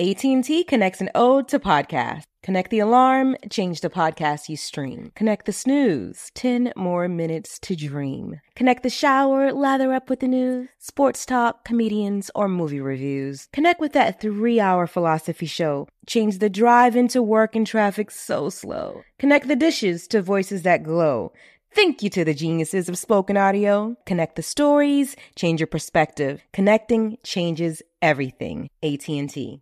AT&T connects an ode to podcasts. Connect the alarm, change the podcast you stream. Connect the snooze, 10 more minutes to dream. Connect the shower, lather up with the news, sports talk, comedians, or movie reviews. Connect with that 3-hour philosophy show. Change the drive into work and traffic so slow. Connect the dishes to voices that glow. Thank you to the geniuses of spoken audio. Connect the stories, change your perspective. Connecting changes everything. AT&T.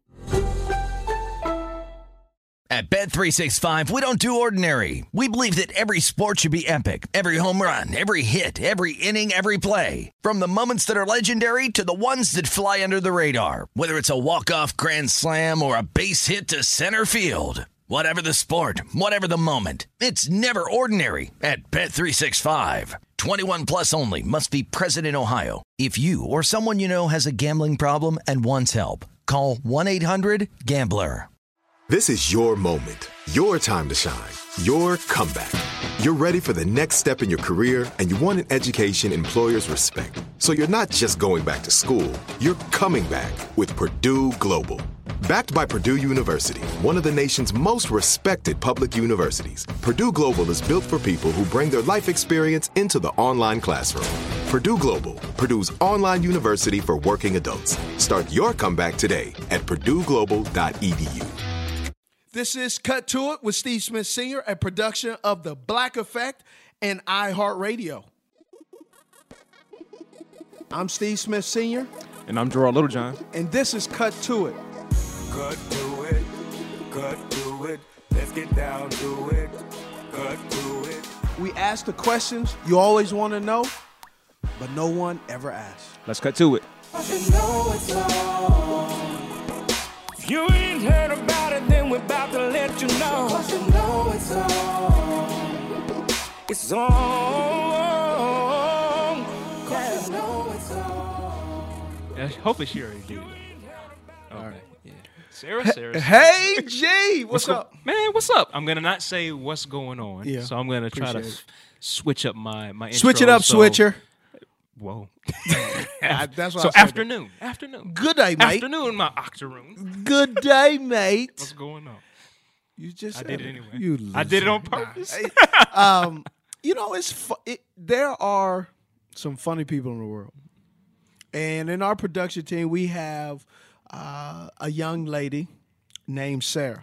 At Bet365, we don't do ordinary. We believe that every sport should be epic. Every home run, every hit, every inning, every play. From the moments that are legendary to the ones that fly under the radar. Whether it's a walk-off grand slam or a base hit to center field. Whatever the sport, whatever the moment. It's never ordinary at Bet365. 21 plus only. Must be present in Ohio. If you or someone you know has a gambling problem and wants help, call 1-800-GAMBLER. This is your moment, your time to shine, your comeback. You're ready for the next step in your career, and you want an education employers respect. So you're not just going back to school, you're coming back with Purdue Global. Backed by Purdue University, one of the nation's most respected public universities, Purdue Global is built for people who bring their life experience into the online classroom. Purdue Global, Purdue's online university for working adults. Start your comeback today at purdueglobal.edu. This is Cut to It with Steve Smith Sr., a production of The Black Effect and iHeartRadio. I'm Steve Smith Sr. And I'm Gerard Littlejohn. And this is Cut to It. Cut to it, cut to it, let's get down to it, cut to it. We ask the questions you always want to know, but no one ever asks. Let's cut to it. You know it's on. If you ain't heard about it, then we're about to let you know. Cause you know it's on. It's on. Cause you know it's on. Yeah, hopefully she already did. All right. Yeah. Sarah. Hey, G, what's up? Man, what's up? I'm going to not say what's going on. Yeah, so I'm going to try to switch up my intro. Switch it up, switcher. Whoa. That's what so afternoon. Good day, mate. Afternoon, my octoroon. Good day, mate. What's going on? You just I did it anyway. You I did it on purpose. You know, there are some funny people in the world. And in our production team, we have a young lady named Sarah.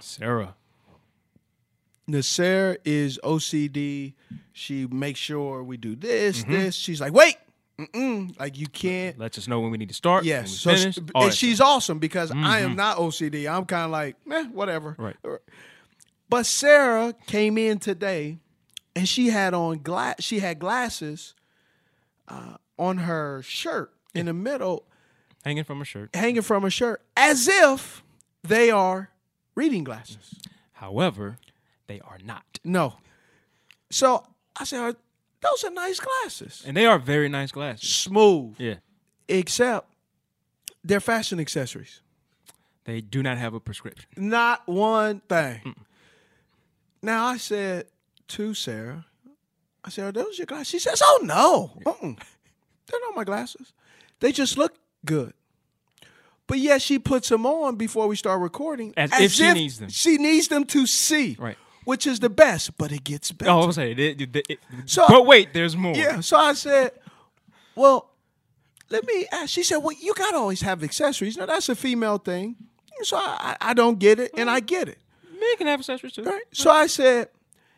Now, Sarah is OCD. She makes sure we do this. She's like, wait. Like, you can't. Let us know when we need to start. Yes. So and she's awesome because I am not OCD. I'm kind of like, whatever. Right. But Sarah came in today, and she had on glasses on her shirt in the middle. Hanging from her shirt. As if they are reading glasses. However, they are not. No. So I said, those are nice glasses. And they are very nice glasses. Smooth. Yeah. Except they're fashion accessories. They do not have a prescription. Not one thing. Now, I said to Sarah, are those your glasses? She says, oh, no. They're not my glasses. They just look good. But yet she puts them on before we start recording. As if she needs them. She needs them to see. Right. Which is the best, but it gets better. Oh, I was saying, but wait, there's more. Yeah, so I said, well, let me ask. She said, well, you got to always have accessories. Now, that's a female thing. So I don't get it, and I get it. Men can have accessories, too. Right? So I said,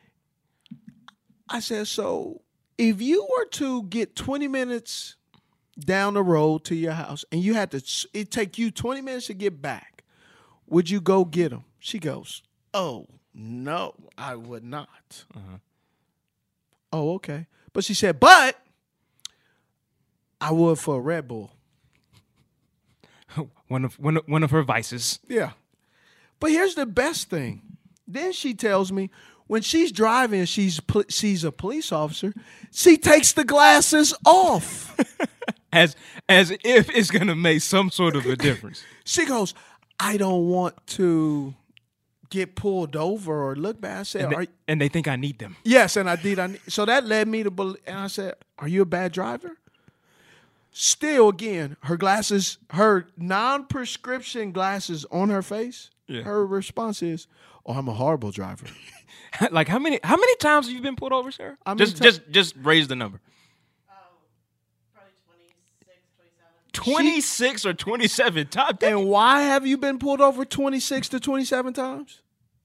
so if you were to get 20 minutes down the road to your house, and you had to, it take you 20 minutes to get back, would you go get them? She goes, oh, no, I would not. Oh, okay. But she said, but I would for a Red Bull. one of her vices. Yeah. But here's the best thing. Then she tells me when she's driving and she's a police officer, she takes the glasses off. As if it's going to make some sort of a difference. She goes, I don't want to get pulled over or look bad. I said, and they think I need them. Yes, and I did. So that led me to believe. And I said, are you a bad driver? Still, again, her glasses, her non-prescription glasses on her face, her response is, "Oh, I'm a horrible driver." Like how many times have you been pulled over, Sarah? Just raise the number. Probably 26, 27. 26 or 27 times. And why have you been pulled over 26 to 27 times?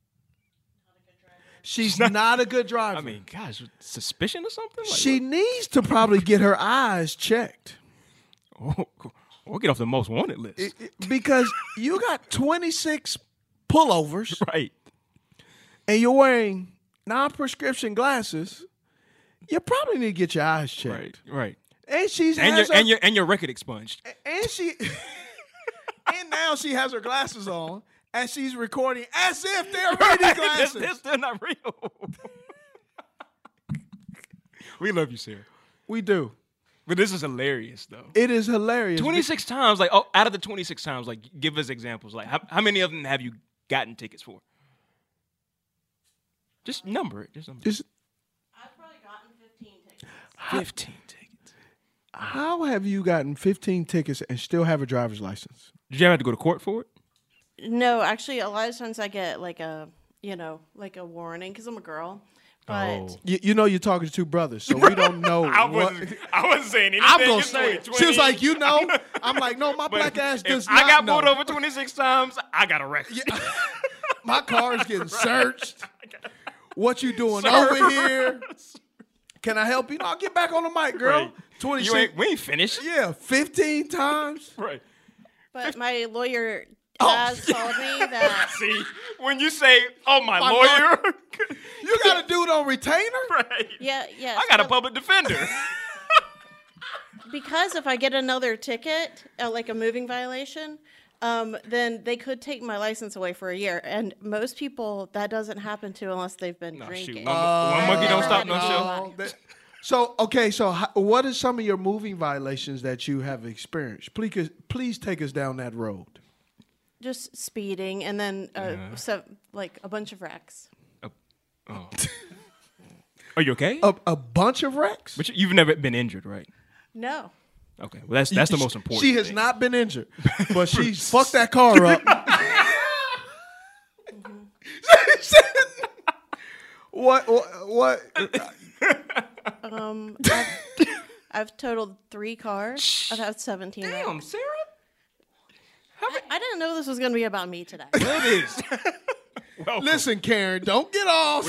She's not a good driver. I mean, gosh, suspicion or something? Like, she needs to probably get her eyes checked. Or get off the most wanted list. Because you got 26 pullovers. Right. And you're wearing non-prescription glasses. You probably need to get your eyes checked. Right. And she's and your record expunged. And and now she has her glasses on and she's recording as if they're reading glasses. They're still not real. We love you, Sarah. We do. But this is hilarious, though. It is hilarious. 26 times, like, out of the 26 times, like, give us examples. Like, how many of them have you gotten tickets for? Just number it. I've probably gotten 15 tickets. 15 tickets. How have you gotten 15 tickets and still have a driver's license? Did you ever have to go to court for it? No, actually, a lot of times I get like a warning because I'm a girl. But you know you're talking to two brothers, so we don't know. I wasn't saying anything. I'm going to say it. She was like, you know. I'm like, no, my black ass does not I got know. pulled over 26 times, I got arrested. Yeah. My car is getting searched. What you doing over here? Can I help you? No, get back on the mic, girl. Right. 26. We ain't finished. Yeah, 15 times. Right. But my lawyer has told me that. See, when you say, "Oh, my lawyer," you got a dude on retainer, right? Yeah. I got a public defender. Because if I get another ticket, like a moving violation, then they could take my license away for a year. And most people, that doesn't happen to unless they've been drinking. Shoot. One monkey don't stop no show. So what are some of your moving violations that you have experienced? Please take us down that road. Just speeding, and then like a bunch of wrecks. Are you okay? A bunch of wrecks? But you've never been injured, right? No. Okay, well that's the most important. She has not been injured, but she fucked that car up. What? I've totaled 3 cars. I've had 17. Damn, Sarah. I didn't know this was going to be about me today. Well, it is. Listen, Karen, don't get off.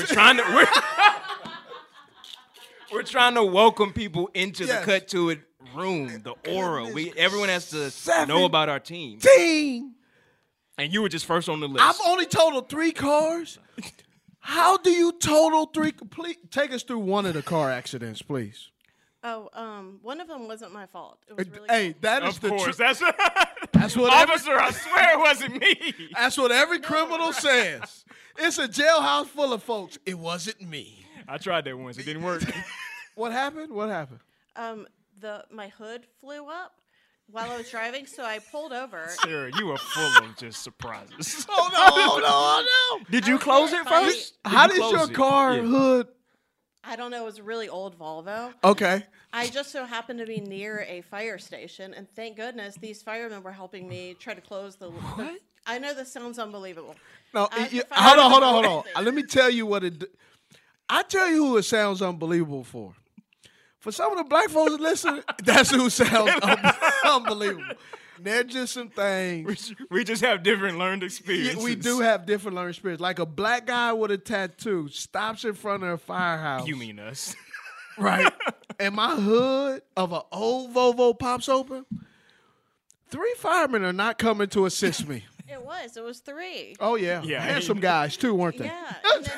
We're trying to welcome people into the Cut to It room, the aura. Everyone has to know about our team. And you were just first on the list. I've only totaled 3 cars. How do you total 3? Please take us through one of the car accidents, please. Oh, one of them wasn't my fault. It was really hey, that is of the course. truth. That's what officer, I swear it wasn't me. That's what every criminal says. It's a jailhouse full of folks. It wasn't me. I tried that once. It didn't work. What happened? My hood flew up while I was driving, so I pulled over. Sarah, you were full of just surprises. Oh, no. Did you close it first? How did your car hood? I don't know. It was a really old Volvo. Okay. I just so happened to be near a fire station, and thank goodness these firemen were helping me try to close the. What? I know this sounds unbelievable. No, hold on. Let me tell you what it. I tell you who it sounds unbelievable for. For some of the black folks that listen, that's who sounds unbelievable. They're just some things. We just have different learned experiences. Yeah, we do have different learned experiences. Like a black guy with a tattoo stops in front of a firehouse. You mean us. Right. And my hood of an old Volvo pops open. 3 firemen are not coming to assist me. It was 3. Oh, yeah. Handsome guys, too, weren't they? Yeah.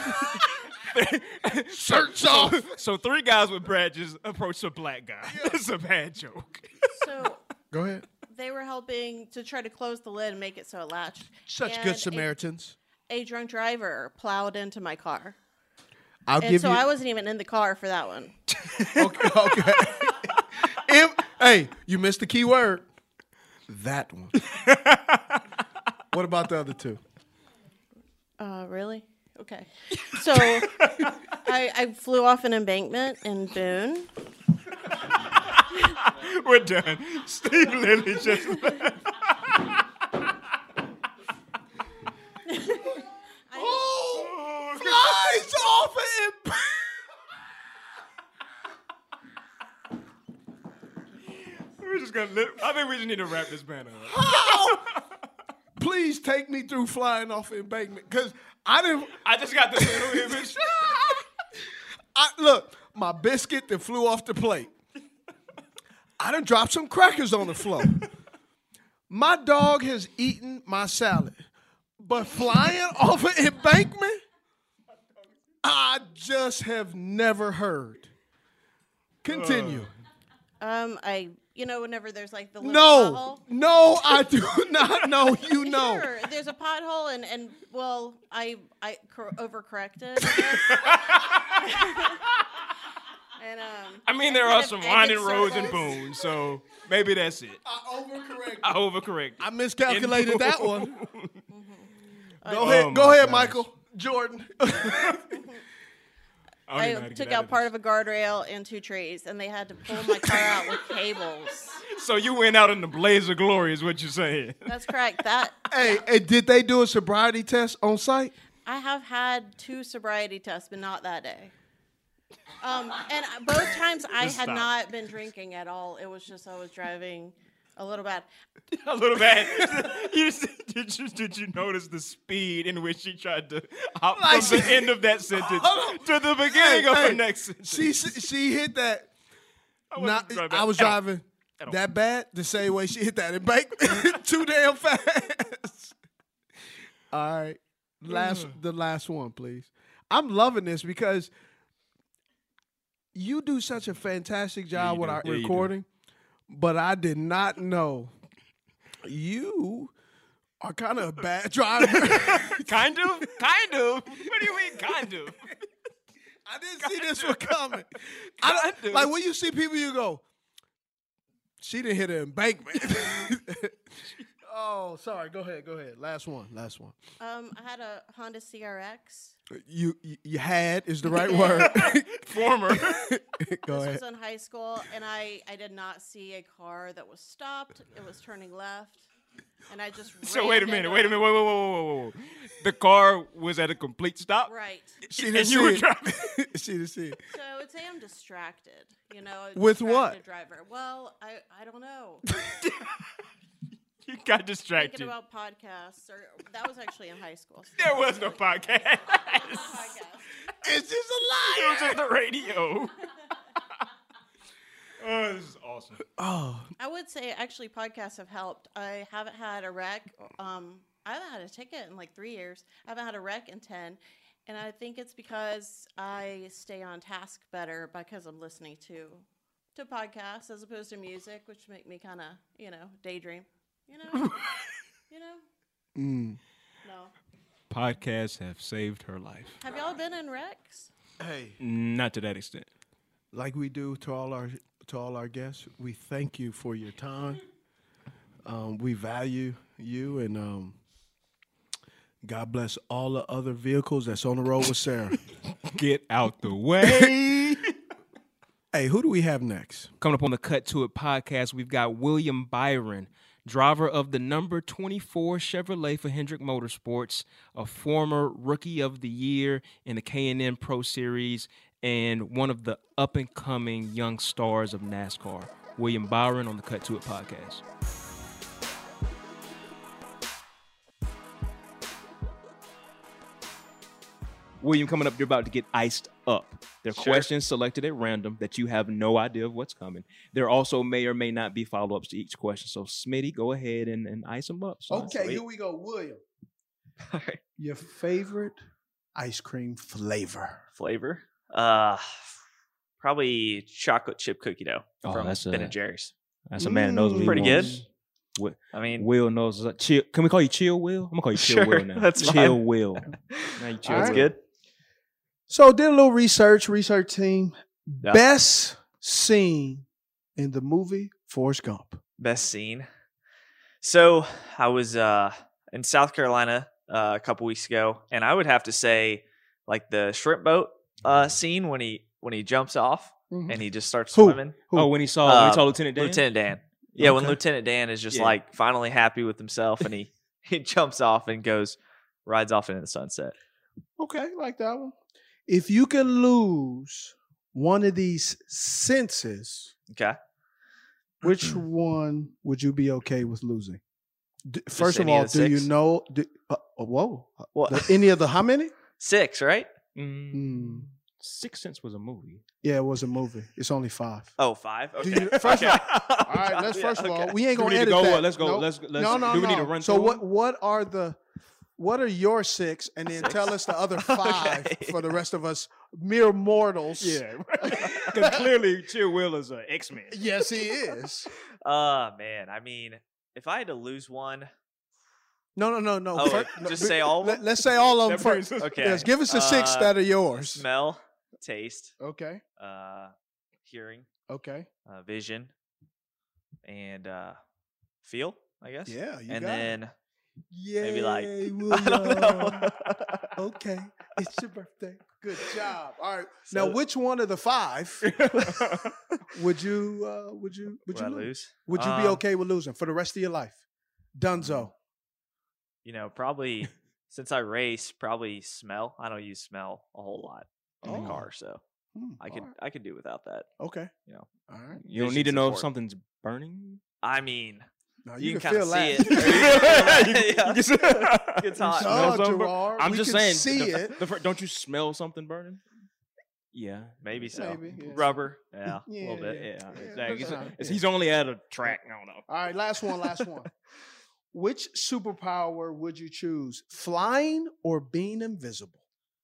Shirts off. So 3 guys with badges approached a black guy. It's a bad joke. So go ahead. They were helping to try to close the lid and make it so it latched. Such good Samaritans. A drunk driver plowed into my car. I wasn't even in the car for that one. Okay. Hey, you missed the key word. That one. What about the other 2? Really? Okay. So I flew off an embankment in Boone. We're done. Steve Lilly just left. Flies off it. We're just gonna I think we just need to wrap this banner up. How? Please take me through flying off an embankment, because I just got this little image. Look, my biscuit that flew off the plate. I done dropped some crackers on the floor. My dog has eaten my salad. But flying off an embankment, I just have never heard. Continue. Whenever there's like the little pothole. No, I do not know. You know. Sure, there's a pothole, and I overcorrected. And I mean, there are some winding roads in Boone, so maybe that's it. I overcorrected. I miscalculated that one. Go ahead, Michael Jordan. I took out part of a guardrail and 2 trees, and they had to pull my car out with cables. So you went out in the blaze of glory, is what you're saying? That's correct. Hey, did they do a sobriety test on site? I have had 2 sobriety tests, but not that day. And both times I had not been drinking at all. It was just I was driving a little bad. A little bad. Did you notice the speed in which she tried to hop from the end of that sentence to the beginning of her next sentence? She hit that. I was driving that bad the same way she hit that embankment too damn fast. All right, the last one, please. I'm loving this because you do such a fantastic job with our recording. But I did not know you are kind of a bad driver. Kind of? Kind of? What do you mean, kind of? I didn't see this one coming. Like when you see people, you go, she didn't hit an embankment. Oh, sorry. Go ahead. Last one. I had a Honda CRX. You had is the right word. Former. Go ahead. This was in high school, and I did not see a car that was stopped. It was turning left, and I just wait a minute. Whoa. The car was at a complete stop? Right. She didn't see it. She didn't see it. So I would say I'm distracted, With what? Driver. Well, I don't know. You got distracted. Thinking about podcasts. That was actually in high school. So there was no podcast. It's just a lie. It was just the radio. Oh, this is awesome. Oh. I would say, actually, podcasts have helped. I haven't had a wreck. I haven't had a ticket in like 3 years. I haven't had a wreck in 10. And I think it's because I stay on task better because I'm listening to podcasts as opposed to music, which make me kind of, daydream. No. Podcasts have saved her life. Have y'all been in wrecks? Hey, not to that extent. Like we do to all our guests, we thank you for your time. We value you, and God bless all the other vehicles that's on the road with Sarah. Get out the way. Hey, who do we have next? Coming up on the Cut to It podcast, we've got William Byron, driver of the number 24 Chevrolet for Hendrick Motorsports, a former Rookie of the Year in the K&N Pro Series, and one of the up-and-coming young stars of NASCAR. William Byron on the Cut to It podcast. William, coming up, you're about to get iced up. There are questions selected at random that you have no idea of what's coming. There also may or may not be follow-ups to each question. So, Smitty, go ahead and ice them up. Okay, here we go. William. All right. Your favorite ice cream flavor? Probably chocolate chip cookie dough from Ben & Jerry's. That's a man that knows what he pretty wants. Good. I mean, Will knows. Chill. Can we call you Chill Will? I'm gonna call you Chill Will now. That's Chill fine. Will. Now you Chill that's Will. good. So did a little research team. Yeah. Best scene in the movie Forrest Gump. Best scene. So I was in South Carolina a couple weeks ago, and I would have to say like the shrimp boat scene when he jumps off and he just starts Who? swimming. Who? Oh, when he saw Lieutenant Dan? Lieutenant Dan. Yeah, when Okay. Lieutenant Dan is just Yeah. like finally happy with himself, and he jumps off and rides off into the sunset. Okay, like that one. If you could lose one of these senses, Okay. which one would you be okay with losing? First of any all, of the do you six? know? Whoa. What? Any of the how many? 6, right? Sixth Sense was a movie. Yeah, it was a movie. It's only 5. Oh, 5. Okay. Do you, first Okay. of all, all right. Let's first of all, we ain't Do we gonna need to edit go? that. Let's go. Nope. Let's No. do we need to run So through them? what are your 6, and then tell us the other 5 Okay. for the rest of us mere mortals. Yeah, because clearly Chill Will is an X-Men. Yes, he is. Man. I mean, if I had to lose one, No. Oh, just say all of them? Let's say all of them That first. brings us- okay. Yes, give us the 6 that are yours. Smell, taste, Okay. hearing, Okay. vision, and feel, I guess. Yeah, you and got it. then Yay, maybe like William. I don't know. Okay, it's your birthday. Good job. All right. So- Now, which one of the 5 would you Would I lose? Would you be okay with losing for the rest of your life? Dunzo. Probably since I race, probably smell. I don't use smell a whole lot in the Oh. car, so I could do without that. Okay. You know. All right. You don't need to Vision's know if important. something's burning. I mean, Now you can can feel kind that. of see it. You It's hot. No, Smell something? Gerard, I'm we just can saying. see it. Don't you smell something burning? Yeah. Maybe so. Maybe, yeah. Rubber. Yeah, a Yeah, little bit. Yeah, Yeah, exactly. that's fine. He's only at a track. I don't know. All right, last one. Which superpower would you choose? Flying or being invisible?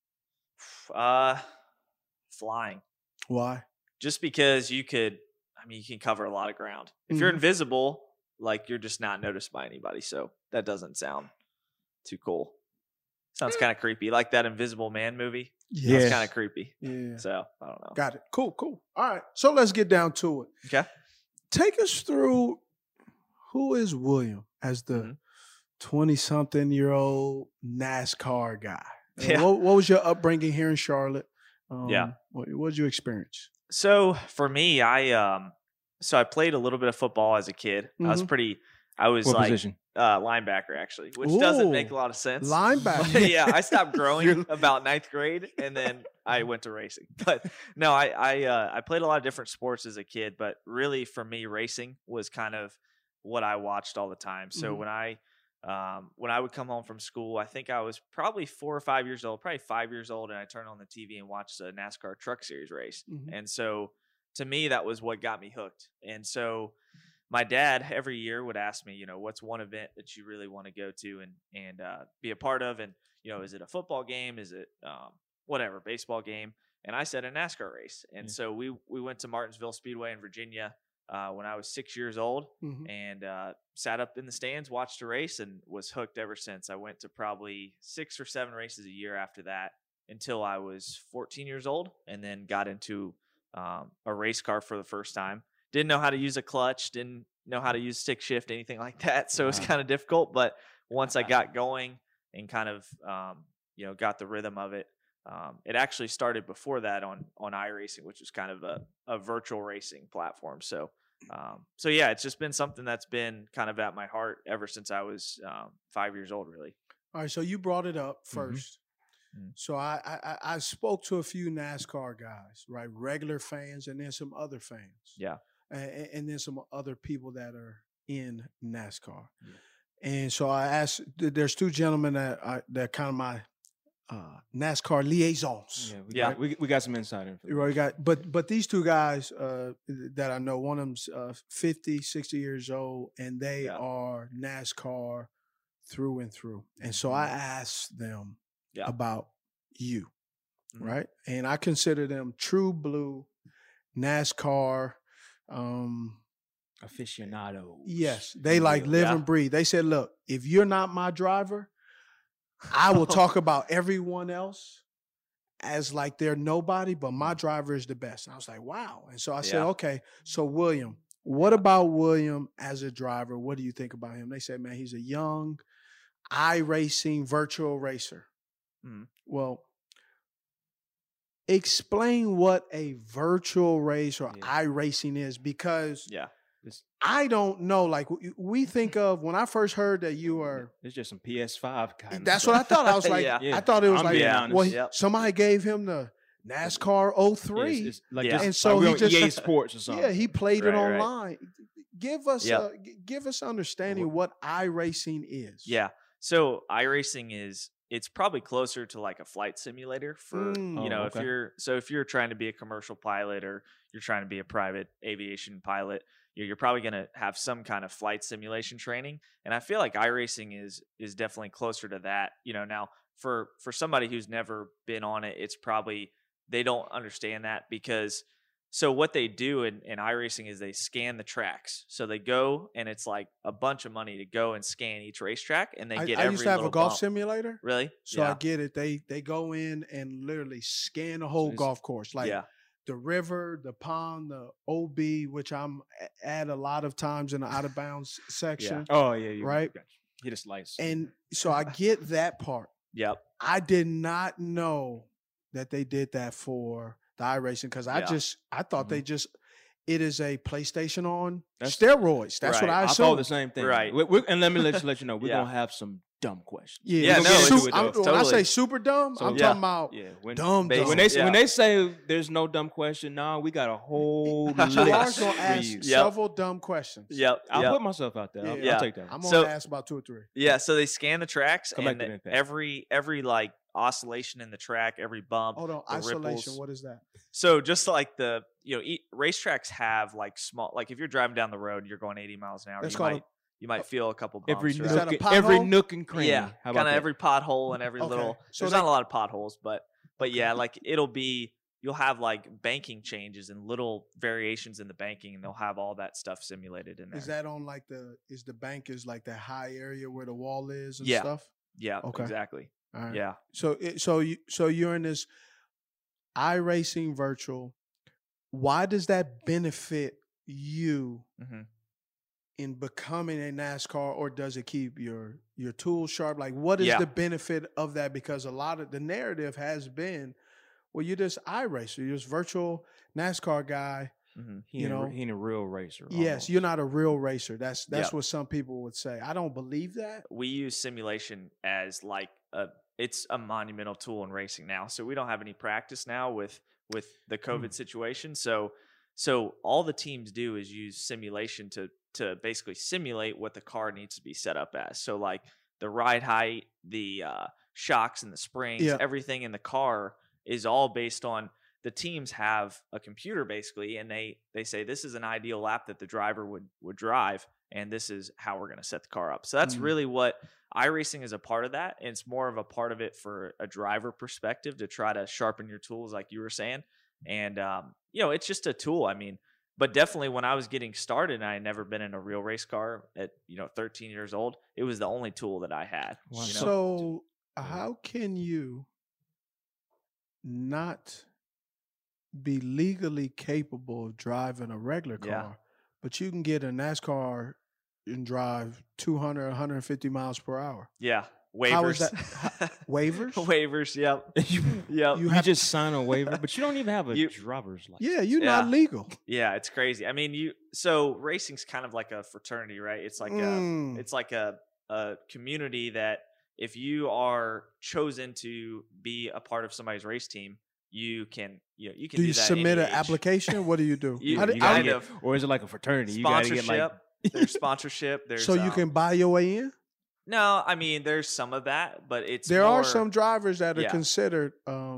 Flying. Why? Just because you can cover a lot of ground. If you're Mhm. invisible, like you're just not noticed by anybody. So that doesn't sound too cool. Sounds kind of creepy, like that Invisible Man movie. Yeah. It's kind of creepy. Yeah. So I don't know. Got it. Cool. All right. So let's get down to it. Okay. Take us through who is William as the 20-something-year-old NASCAR guy. Yeah. What was your upbringing here in Charlotte? Yeah. What did you experience? So for me, I played a little bit of football as a kid. I was What like position? Linebacker actually, which doesn't make Ooh, a lot of sense. linebacker. But yeah, I stopped growing about 9th grade, and then I went to racing. But no, I played a lot of different sports as a kid, but really for me, racing was kind of what I watched all the time. So Mhm. when I would come home from school, I think I was probably 4 or 5 years old, probably 5 years old, and I turned on the TV and watched a NASCAR Truck Series race. Mhm. And so to me, that was what got me hooked. And so my dad every year would ask me, what's one event that you really want to go to and be a part of? And, is it a football game? Is it whatever, baseball game? And I said a NASCAR race. And so we went to Martinsville Speedway in Virginia when I was 6 years old Mhm. and sat up in the stands, watched a race, and was hooked ever since. I went to probably 6 or 7 races a year after that until I was 14 years old, and then got into a race car for the first time. Didn't know how to use a clutch, didn't know how to use stick shift, anything like that. So it was kind of difficult. But once I got going and kind of, got the rhythm of it, it actually started before that on iRacing, which was kind of a virtual racing platform. So yeah, it's just been something that's been kind of at my heart ever since I was 5 years old, really. All right, so you brought it up 1st. Mhm. So I spoke to a few NASCAR guys, right? Regular fans and then some other fans. Yeah. And then some other people that are in NASCAR. Yeah. And so I asked, there's 2 gentlemen that kind of my NASCAR liaisons. We got some insight information. Right, but these 2 guys that I know, one of them's 50, 60 years old, and they are NASCAR through and through. And so I asked them about you, right? And I consider them true blue NASCAR aficionados. Yes, they like live and breathe. They said, look, if you're not my driver, I will talk about everyone else as like they're nobody, but my driver is the best. And I was like, wow. And so I said, okay, so William, what about William as a driver? What do you think about him? They said, man, he's a young iRacing virtual racer. Mhm. Well, explain what a virtual race or Yeah. iRacing is, because Yeah. I don't know. Like, we think of, when I first heard that you were, It's just some PS5 kind of that's what I thought. I was like, Yeah. I thought it was I'm like, being honest. well, Yep. somebody gave him the NASCAR 03. It's like Yeah. just, And so like he we on just- EA Sports or something. Yeah, he played it Right, right. online. Give us Yep. give us understanding what iRacing is. Yeah. So iRacing it's probably closer to like a flight simulator for Mm. you know Oh, okay. if you're trying to be a commercial pilot or you're trying to be a private aviation pilot, you're probably going to have some kind of flight simulation training. And I feel like iRacing is definitely closer to that. You know, now for somebody who's never been on it, it's probably they don't understand that because so what they do in iRacing is they scan the tracks. So they go and it's like a bunch of money to go and scan each racetrack, and they get I every used to have a little golf bump. simulator. Really? So yeah. I get it. They go in and literally scan the whole it's- golf course, like yeah. the river, the pond, the OB, which I'm at a lot of times in the out of bounds section. Oh yeah, you Right. got you. Hit a slice. And so I get that part. Yep. I did not know that they did that for the iRacing, because Yeah. I thought they just, it is a PlayStation on That's- steroids. That's what Right. I I assumed. thought the same thing. Right. And let me let you know, we're Yeah. gonna have some dumb questions. Yeah, Yeah, We're no, gonna get it's- into it, though. when I say totally. super dumb, So- I'm Yeah. talking about Yeah, when, dumb. Basic. when dumb. they say there's no dumb question, nah, we got a whole list. Jawar's gonna for ask you. Yep. several dumb questions. Yep. I'll yep. put myself out there. I'll Yeah. take that. I'm one. gonna So- ask about 2 or 3. Yeah, so they scan the tracks Come back and to the impact. every like oscillation in the track, every bump. Hold on, the isolation. ripples. What is that? So just like racetracks have like small, like if you're driving down the road, you're going 80 miles an hour. That's you called might you might feel a couple bumps. Every right? Is that a every pothole? nook and cranny. Yeah, How kind about of that? every pothole and every Okay. little. So There's they- not a lot of potholes, but yeah, like you'll have like banking changes and little variations in the banking, and they'll have all that stuff simulated in there. Is that on like is the bank is like that high area where the wall is and Yeah. stuff? Yeah, Okay. exactly. All right. Yeah. So you're in this iRacing virtual. Why does that benefit you hmm in becoming a NASCAR, or does it keep your tools sharp? Like, what is Yeah. the benefit of that? Because a lot of the narrative has been, well, you're this iRacer, you're this virtual NASCAR guy. hmm He ain't a real racer. Yes, almost. you're not a real racer. That's Yeah. what some people would say. I don't believe that. We use simulation as like it's a monumental tool in racing now. So we don't have any practice now with the COVID situation. So all the teams do is use simulation to basically simulate what the car needs to be set up as. So like the ride height, the shocks and the springs, Yeah. everything in the car is all based on the teams have a computer basically, and they say this is an ideal lap that the driver would drive, and this is how we're going to set the car up. So that's really what iRacing is a part of that, and it's more of a part of it for a driver perspective to try to sharpen your tools, like you were saying. And it's just a tool. I mean, but definitely when I was getting started, and I had never been in a real race car at 13 years old, it was the only tool that I had. Wow. you know? So how can you not be legally capable of driving a regular car, Yeah. but you can get a NASCAR and drive 200, 150 miles per hour? Yeah. How is Waivers. Waivers? Waivers. Yep. you, Yep. you just sign a waiver, but you don't even have a You- driver's license. Yeah, you're not Yeah. legal. Yeah, it's crazy. I mean, so racing's kind of like a fraternity, right? It's like Mm. it's like a community that if you are chosen to be a part of somebody's race team, you can you can Do do you that submit any an age. application? What do you do? You- How do- You I gotta kind get, of- or is it like a fraternity? You gotta Sponsorship. get like There's sponsorship. There's so you can buy your way in? No, I mean there's some of that, but it's There are more- some drivers that are Yeah. considered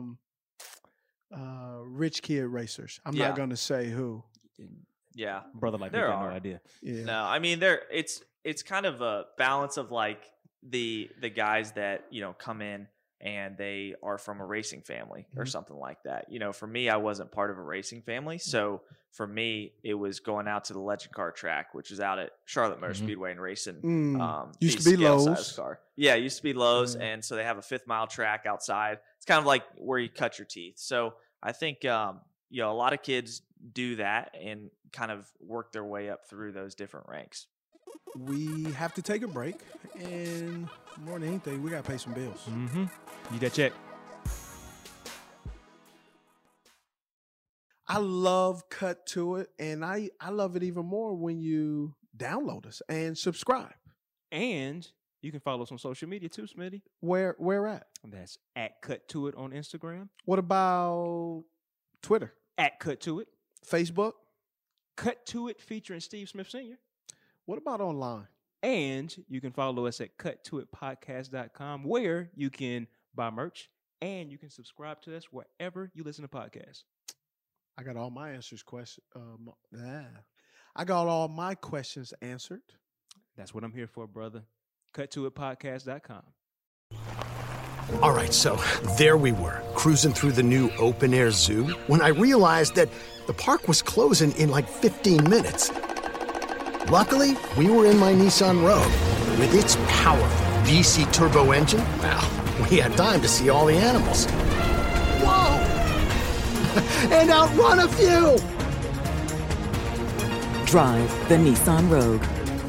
rich kid racers. I'm Yeah. not going to say who. Yeah. brother like me There got no are. idea. Yeah. No, I mean it's kind of a balance of like the guys that, come in and they are from a racing family or Mhm. something like that. For me, I wasn't part of a racing family. So for me, it was going out to the Legend Car track, which is out at Charlotte Motor Mhm. Speedway and racing. Used to the be scale size Lowe's. car. Yeah, it used to be Lowe's. Yeah. And so they have a 5th mile track outside. It's kind of like where you cut your teeth. So I think, a lot of kids do that and kind of work their way up through those different ranks. We have to take a break. And more than anything, we got to pay some bills. Mm-hmm. You that check. I love Cut to It, and I love it even more when you download us and subscribe. And you can follow us on social media too, Smitty. Where at? And that's at Cut To It on Instagram. What about Twitter? At Cut To It. Facebook? Cut To It featuring Steve Smith Sr. What about online? And you can follow us at cuttoitpodcast.com, where you can buy merch and you can subscribe to us wherever you listen to podcasts. I got all my I got all my questions answered. That's what I'm here for, brother. Cuttoitpodcast.com. All right, so there we were, cruising through the new open-air zoo, when I realized that the park was closing in like 15 minutes. Luckily, we were in my Nissan Rogue. With its powerful VC turbo engine, well, we had time to see all the animals. Whoa! And outrun a few! Drive the Nissan Rogue.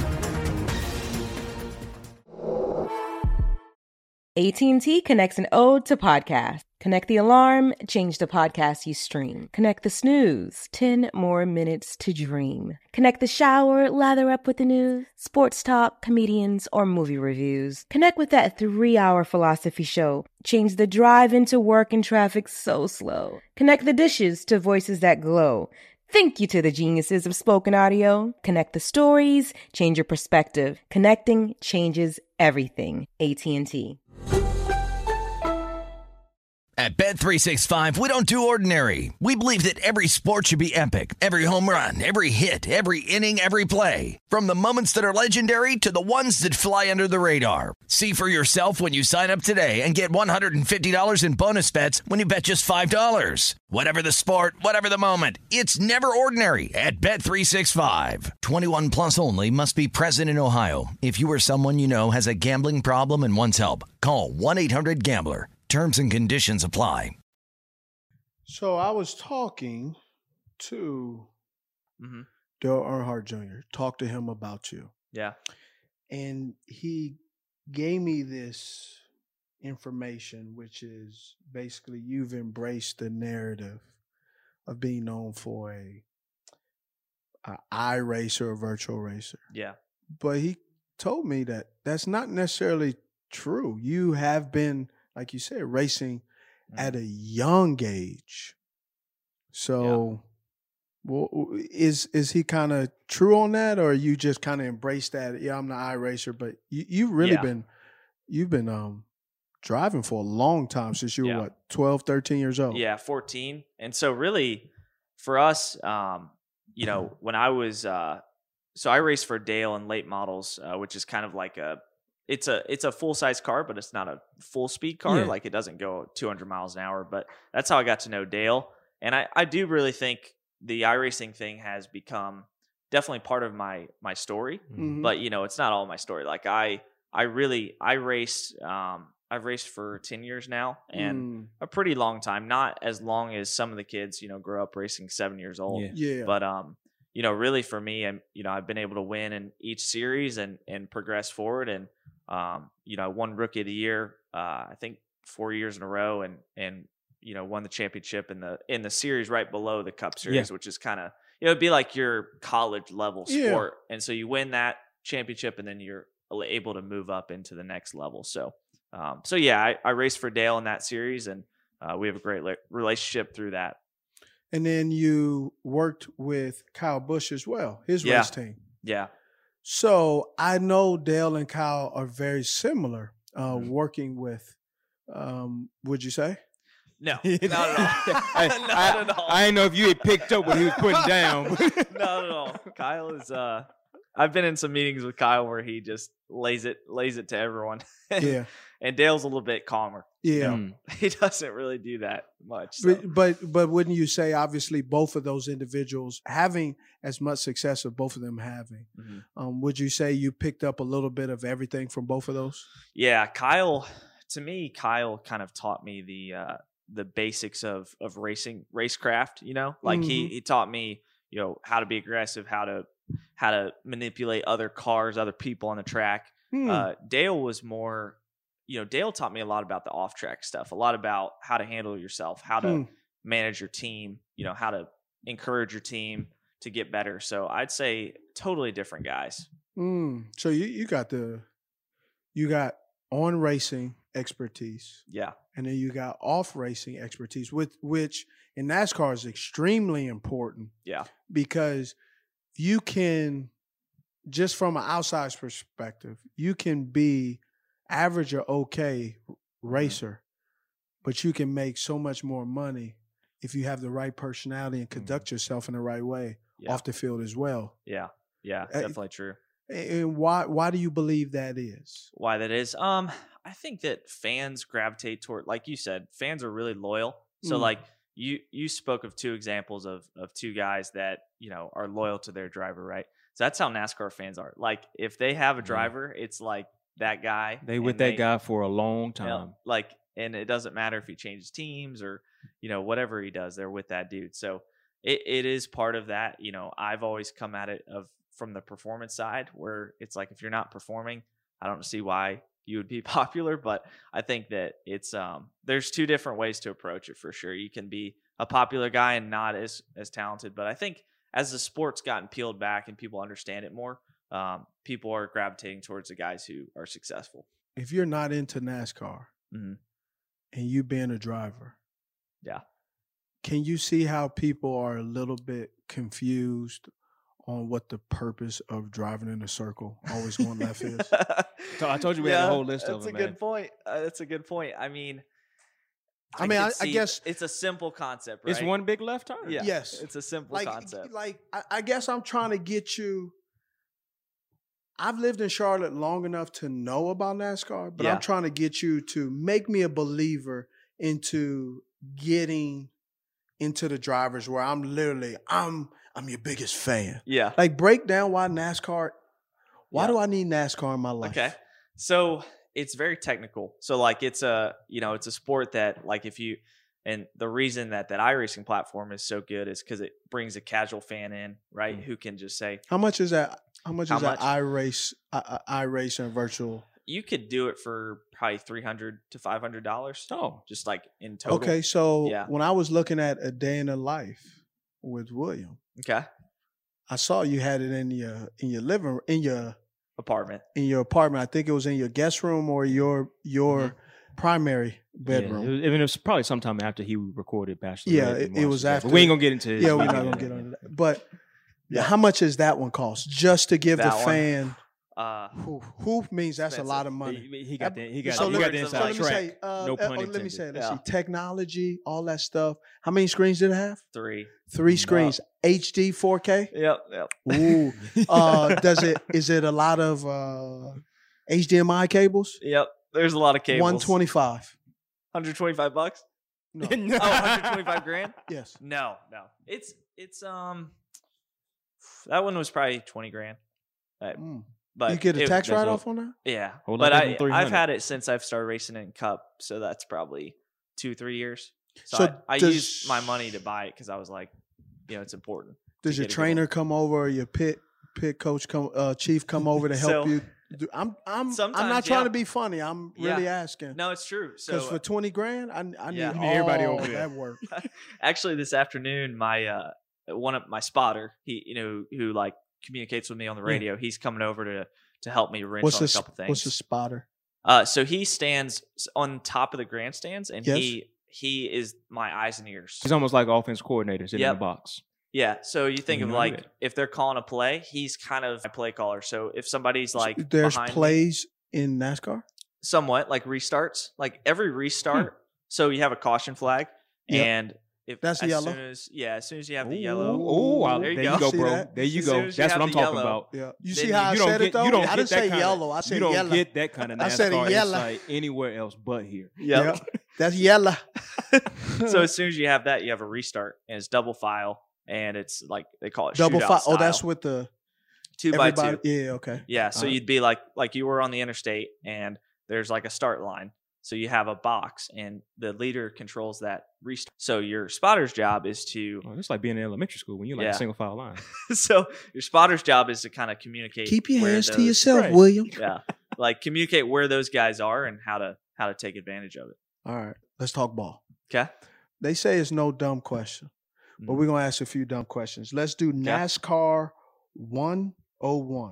AT&T connects an ode to podcast. Connect the alarm, change the podcast you stream. Connect the snooze, 10 more minutes to dream. Connect the shower, lather up with the news, sports talk, comedians, or movie reviews. Connect with that 3-hour philosophy show. Change the drive into work and traffic so slow. Connect the dishes to voices that glow. Thank you to the geniuses of spoken audio. Connect the stories, change your perspective. Connecting changes everything. AT&T. At Bet365, we don't do ordinary. We believe that every sport should be epic. Every home run, every hit, every inning, every play. From the moments that are legendary to the ones that fly under the radar. See for yourself when you sign up today and get $150 in bonus bets when you bet just $5. Whatever the sport, whatever the moment, it's never ordinary at Bet365. 21 plus only. Must be present in Ohio. If you or someone you know has a gambling problem and wants help, call 1-800-GAMBLER. Terms and conditions apply. So I was talking to Dale Earnhardt Jr., talked to him about you. Yeah. And he gave me this information, which is basically you've embraced the narrative of being known for a iRacer, a virtual racer. Yeah. But he told me that that's not necessarily true. You have been, like you said, racing at a young age. So well, is he kind of true on that, or you just kind of embrace that? Yeah, I'm the iRacer, but you've really been driving for a long time, since you were 12, 13 years old. Yeah, 14. And so really for us, you know, when I was so I raced for Dale in late models, which is kind of like it's a full-size car, but it's not a full-speed car. Like, it doesn't go 200 miles an hour. But that's how I got to know Dale. And I do really think the iRacing thing has become definitely part of my story. Mm-hmm. But, you know, it's not all my story. Like, I raced I've raced for 10 years now, and a pretty long time. Not as long as some of the kids, you know, grow up racing 7 years old. Yeah. But, you know, really for me, I've been able to win in each series and progress forward. And, you know, I won Rookie of the Year, I think 4 years in a row, and you know, won the championship in the series right below the Cup Series, which is kind of, you know, it'd be like your college level sport. And so you win that championship, and then you're able to move up into the next level. So, I raced for Dale in that series, and we have a great relationship through that. And then you worked with Kyle Busch as well, his race team. Yeah. So I know Dale and Kyle are very similar, working with, would you say? No, not at all. Not at all. I didn't know if you had picked up what he was putting down. Not at all. Kyle is, I've been in some meetings with Kyle where he just lays it to everyone. Yeah. And Dale's a little bit calmer. Yeah. You know? He doesn't really do that much. So. But wouldn't you say, obviously, both of those individuals having as much success as both of them having, would you say you picked up a little bit of everything from both of those? Yeah. Kyle kind of taught me the basics of racecraft, you know, like he taught me, you know, how to be aggressive, how to manipulate other cars, other people on the track. Dale was more, you know, Dale taught me a lot about the off track stuff, a lot about how to handle yourself, how to manage your team, you know, how to encourage your team to get better. So I'd say totally different guys. So you got on racing expertise. Yeah. And then you got off racing expertise, which in NASCAR is extremely important. Yeah. Because you can, just from an outsider's perspective, you can be average or okay racer, but you can make so much more money if you have the right personality and conduct yourself in the right way off the field as well. Yeah. Yeah. Definitely true. And why do you believe that is? Why that is? I think that fans gravitate toward, like you said, fans are really loyal. So like you spoke of two examples of two guys that, you know, are loyal to their driver, right? So that's how NASCAR fans are. Like if they have a driver, it's like that guy. They with that guy for a long time. You know, like, and it doesn't matter if he changes teams or, you know, whatever he does, they're with that dude. So it is part of that. You know, I've always come at it from the performance side, where it's like, if you're not performing, I don't see why you would be popular. But I think that it's there's two different ways to approach it for sure. You can be a popular guy and not as talented. But I think as the sport's gotten peeled back and people understand it more, people are gravitating towards the guys who are successful. If you're not into NASCAR and you being a driver, can you see how people are a little bit confused on what the purpose of driving in a circle, always going left is? I told you we had a whole list of them. That's a good point. That's a good point. I mean, I guess it's a simple concept, right? It's one big left turn. Yeah. Yes. It's a simple concept. I guess I'm trying to get you. I've lived in Charlotte long enough to know about NASCAR, but I'm trying to get you to make me a believer into getting into the drivers where I'm your biggest fan. Yeah. Like, break down why NASCAR. Why do I need NASCAR in my life? Okay. So it's very technical. So like it's a sport that, like, and the reason that iRacing platform is so good is because it brings a casual fan in, right? Who can just say, how much is that? How much is that iRace and virtual? You could do it for probably $300 to $500. Oh, just like in total. Okay. So when I was looking at A Day in the Life with William, okay, I saw you had it in your living in your apartment. In your apartment, I think it was in your guest room or your primary bedroom. Yeah, it was probably sometime after he recorded Bachelor. Yeah, it was after. But we ain't gonna get into it. Yeah, we're not gonna get into that. But how much is that one cost? Just to give the fan. Who means that's a lot of money. He got the inside track. No pun intended. Let me say it. Let's see. Technology, all that stuff. How many screens did it have? 3. 3 screens. HD 4K? Yep. Ooh. Is it a lot of HDMI cables? Yep. There's a lot of cables. 125. $125? No. 125 grand? Yes. No. It's that one was probably 20 grand. But you get a tax write-off on that? Yeah. But I've had it since I've started racing in Cup, so that's probably 2-3 years. So I used my money to buy it because I was like, it's important. Does your trainer come over or your pit coach chief come over to help you? I'm not trying to be funny. I'm really asking. No, it's true. Because for 20 grand, I need everybody over there. That work. Actually, this afternoon, my one of my spotter, he who like communicates with me on the radio, he's coming over to help me wrench on a couple things. What's a spotter? So he stands on top of the grandstands, and he is my eyes and ears. He's almost like offense coordinator sitting in the box. Yeah. So you think of like if they're calling a play, he's kind of a play caller. So if somebody's like there's plays in NASCAR? Somewhat, like restarts. Like every restart, so you have a caution flag, and if that's yellow. As soon as you have the yellow. Oh, there you go, bro. There you go. That's what I'm talking about. Yeah. You see how I said it though? I didn't say yellow. I said yellow. You don't get that kind of NASCAR insight anywhere else but here. Yep. That's yellow. So as soon as you have that, you have a restart, and it's double file, and it's like they call it double file. style. Oh, that's with the 2x2. Yeah. Okay. Yeah. So you'd be like you were on the interstate, and there's like a start line. So you have a box, and the leader controls that restart. So your spotter's job is to... Oh, it's like being in elementary school when you're like a single file line. So your spotter's job is to kind of communicate... Keep your hands to yourself, William. Yeah. Like communicate where those guys are and how to take advantage of it. All right. Let's talk ball. Okay. They say it's no dumb question. but we're going to ask a few dumb questions. Let's do NASCAR 101.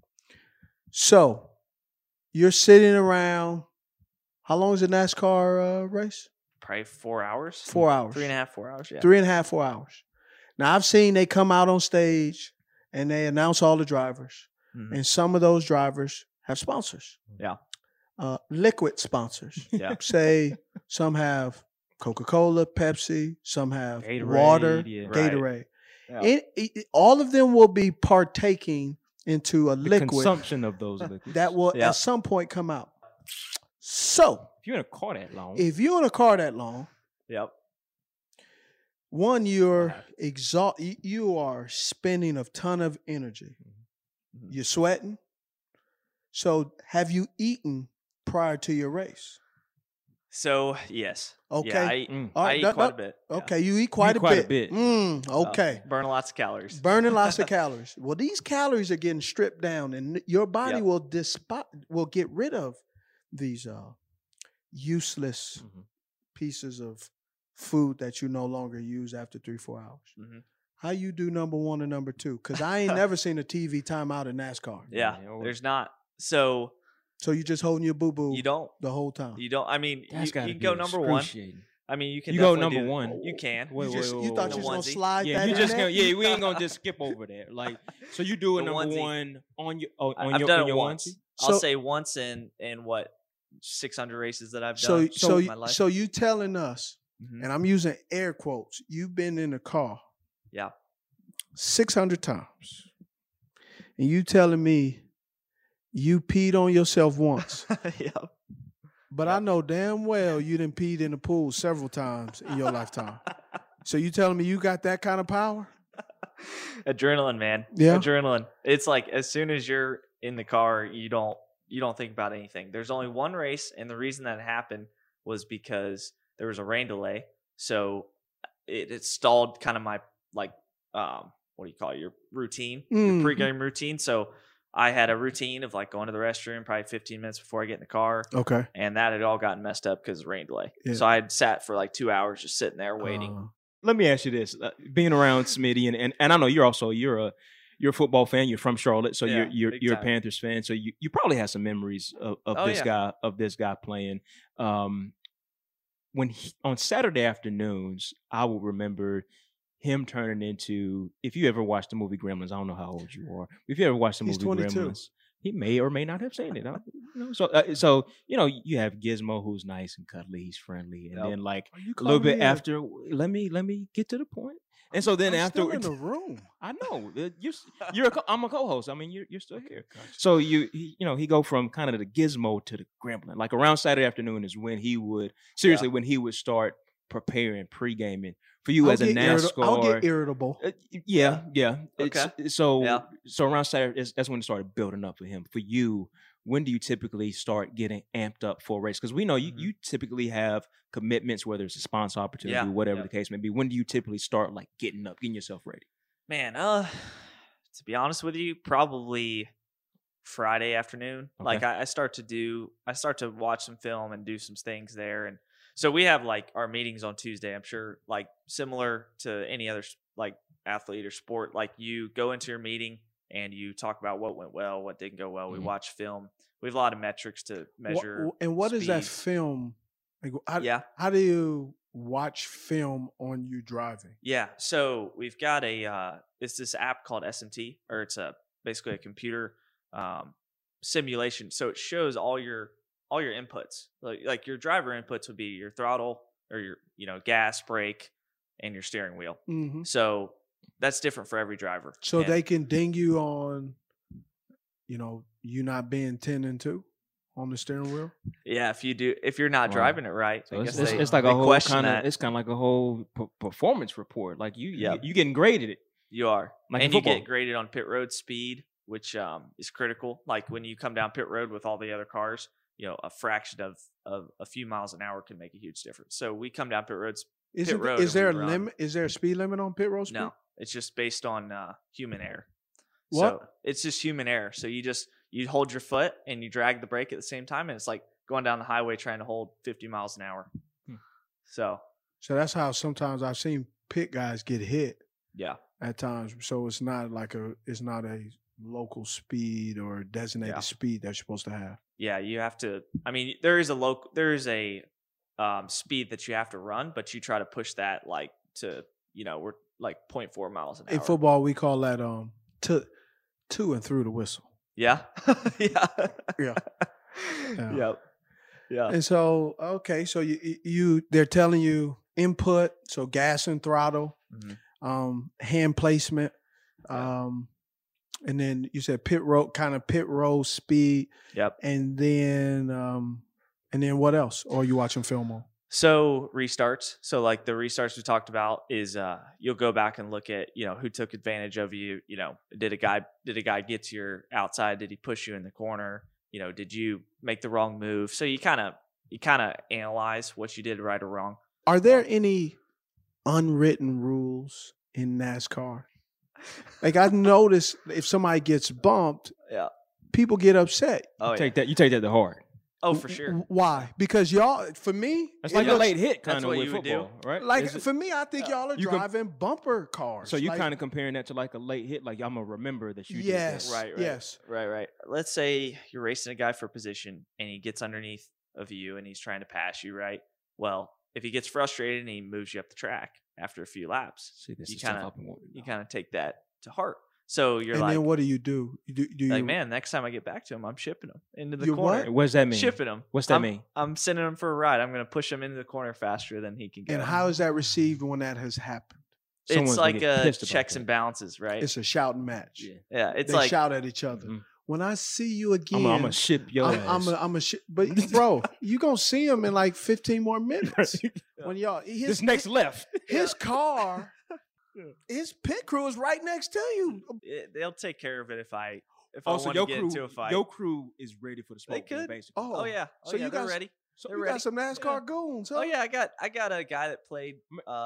So you're sitting around. How long is a NASCAR race? Probably 4 hours. 4 hours. 3.5, 4 hours. Yeah. 3.5, 4 hours. Now I've seen they come out on stage and they announce all the drivers, and some of those drivers have sponsors. Yeah. Liquid sponsors. Yeah. Say some have Coca-Cola, Pepsi, some have Gatorade, water, yeah. Gatorade. Yeah. All of them will be partaking into a The liquid consumption of those liquids. that will Yeah. at some point come out. So If you're in a car that long, if you're in a car that long, Yep. one, you're you are spending a ton of energy. You're sweating. So have you eaten prior to your race? So, yes. Okay. Yeah, I eat, All I right, eat quite a bit. Yeah. Okay, you eat quite, quite a bit. Okay. Burn lots of calories. Burning lots of calories. Well, these calories are getting stripped down, and your body Yep. will get rid of these useless pieces of food that you no longer use after 3-4 hours. Mm-hmm. How you do number one and number two? Because I ain't never seen a TV timeout in NASCAR. Yeah, there's not. So you just holding your boo-boo you don't. the whole time. You don't. I mean, that's you gotta can be go number one. excruciating. I mean, you can. You go definitely number do- one. You can. Wait, you thought wait, you was the gonna onesie. slide Yeah, that you in just there? gonna, we ain't gonna just skip over that. Like, so you doing The number onesie. one on your I've your, done on it your once. onesie? I'll So- say once in what 600 races that I've So done. in my life. so you telling us, Mhm. and I'm using air quotes, you've been in a car Yeah. 600 times, and you telling me you peed on yourself once, Yeah. but I know damn well you done peed in the pool several times in your lifetime. So you telling me you got that kind of power? Adrenaline, man. Yeah. Adrenaline. It's like as soon as you're in the car, you don't think about anything. There's only one race, and the reason that happened was because there was a rain delay. So it stalled kind of my what do you call it? Your routine, your pregame routine. So I had a routine of like going to the restroom probably 15 minutes before I get in the car. Okay. And that had all gotten messed up because of rain delay. Yeah. So I had sat for like 2 hours just sitting there waiting. Let me ask you this: being around Smitty, and I know you're a football fan. You're from Charlotte, so Yeah, you're big a time. Panthers fan. So you probably have some memories of Oh, this yeah. guy playing. When on Saturday afternoons, I will remember him turning into. If you ever watched the movie Gremlins, I don't know how old you are. If you ever watched the He's movie 22. Gremlins, he may or may not have seen it. So you have Gizmo, who's nice and cuddly, he's friendly, and Yep. then like Are you a little calling bit me after, let me get to the point. And so then I'm after still in the room. I know I'm a co-host. I mean, you're still here. So he go from kind of the Gizmo to the Gremlin. Like around Saturday afternoon is when he would start preparing pre-gaming for you as a NASCAR. I'll get irritable. Yeah. Okay. So Yeah. around Saturday, that's when it started building up for him. For you, when do you typically start getting amped up for a race? Because we know you typically have commitments, whether it's a sponsor opportunity, Yeah, whatever yeah. the case may be. When do you typically start like getting yourself ready? Man, to be honest with you, probably Friday afternoon. Okay. Like I start to watch some film and do some things there. And so we have like our meetings on Tuesday. I'm sure like similar to any other like athlete or sport, like you go into your meeting and you talk about what went well, what didn't go well. We watch film. We have a lot of metrics to measure. And what is that speed. film? Like, Yeah. How do you watch film on you driving? Yeah, so we've got it's this app called SMT, or it's basically a computer simulation. So it shows all your inputs. Like your driver inputs would be your throttle or your gas, brake, and your steering wheel. Mm-hmm. So that's different for every driver. So And- they can ding you on, you not being 10 and 2 on the steering wheel. yeah, if you're not Wow. driving it right, So I guess it's like they a whole question kind of that. it's kind of like a whole performance report. Like you Yep. you getting graded. You are. Like and in you get football. graded on pit road speed, which is critical. Like when you come down pit road with all the other cars, a fraction of a few miles an hour can make a huge difference. So we come down pit roads. Is road there a and we run. limit? Is there a speed limit on pit road speed? No, it's just based on human error. What? So it's just human error. So you hold your foot and you drag the brake at the same time, and it's like going down the highway trying to hold 50 miles an hour. So So that's how sometimes I've seen pit guys get hit Yeah. at times. So it's not a local speed or designated speed that you're supposed to have. Yeah, you have to. I mean, there is a speed that you have to run, but you try to push that like to we're like 0.4 miles an hour. In football, we call that to and through the whistle. Yeah, yeah, Yeah. yep, yeah. And so so they're telling you input, so gas and throttle, hand placement, and then you said pit road speed. Yep. And then what else? Or are you watching film on? So restarts. So like the restarts we talked about is you'll go back and look at who took advantage of you. Did a guy get to your outside? Did he push you in the corner? Did you make the wrong move? So you kind of analyze what you did right or wrong. Are there any unwritten rules in NASCAR? Like I've noticed if somebody gets bumped, people get upset. Oh, you take that to heart. Oh, for sure. Why? Because for me, that's like a late hit kind of with football, right? Like for me, I think y'all are driving bumper cars. So you kind of comparing that to like a late hit, like I'm gonna remember that you did that. Right. Yes. Right. Let's say you're racing a guy for position and he gets underneath of you and he's trying to pass you, right? Well, if he gets frustrated and he moves you up the track after a few laps, you kind of take that to heart. So you're and then what do? You do like, man, next time I get back to him, I'm shipping him into the corner. What? What does that mean? Shipping him. What's that mean? I'm sending him for a ride. I'm going to push him into the corner faster than he can go. And how is that received when that has happened? It's like checks and balances, right? It's a shouting match. Yeah, it's they like shout at each other. Mm-hmm. When I see you again, I'm gonna ship your ass. I'm a ship. But bro, you gonna see him in like 15 more minutes. When this next left, his car. His pit crew is right next to you. They'll take care of it if I want to get into a fight. Your crew is ready for the smoke. They could. Basically. Oh yeah. So you guys ready? So you got some NASCAR goons. Huh? Oh yeah, I got a guy that played.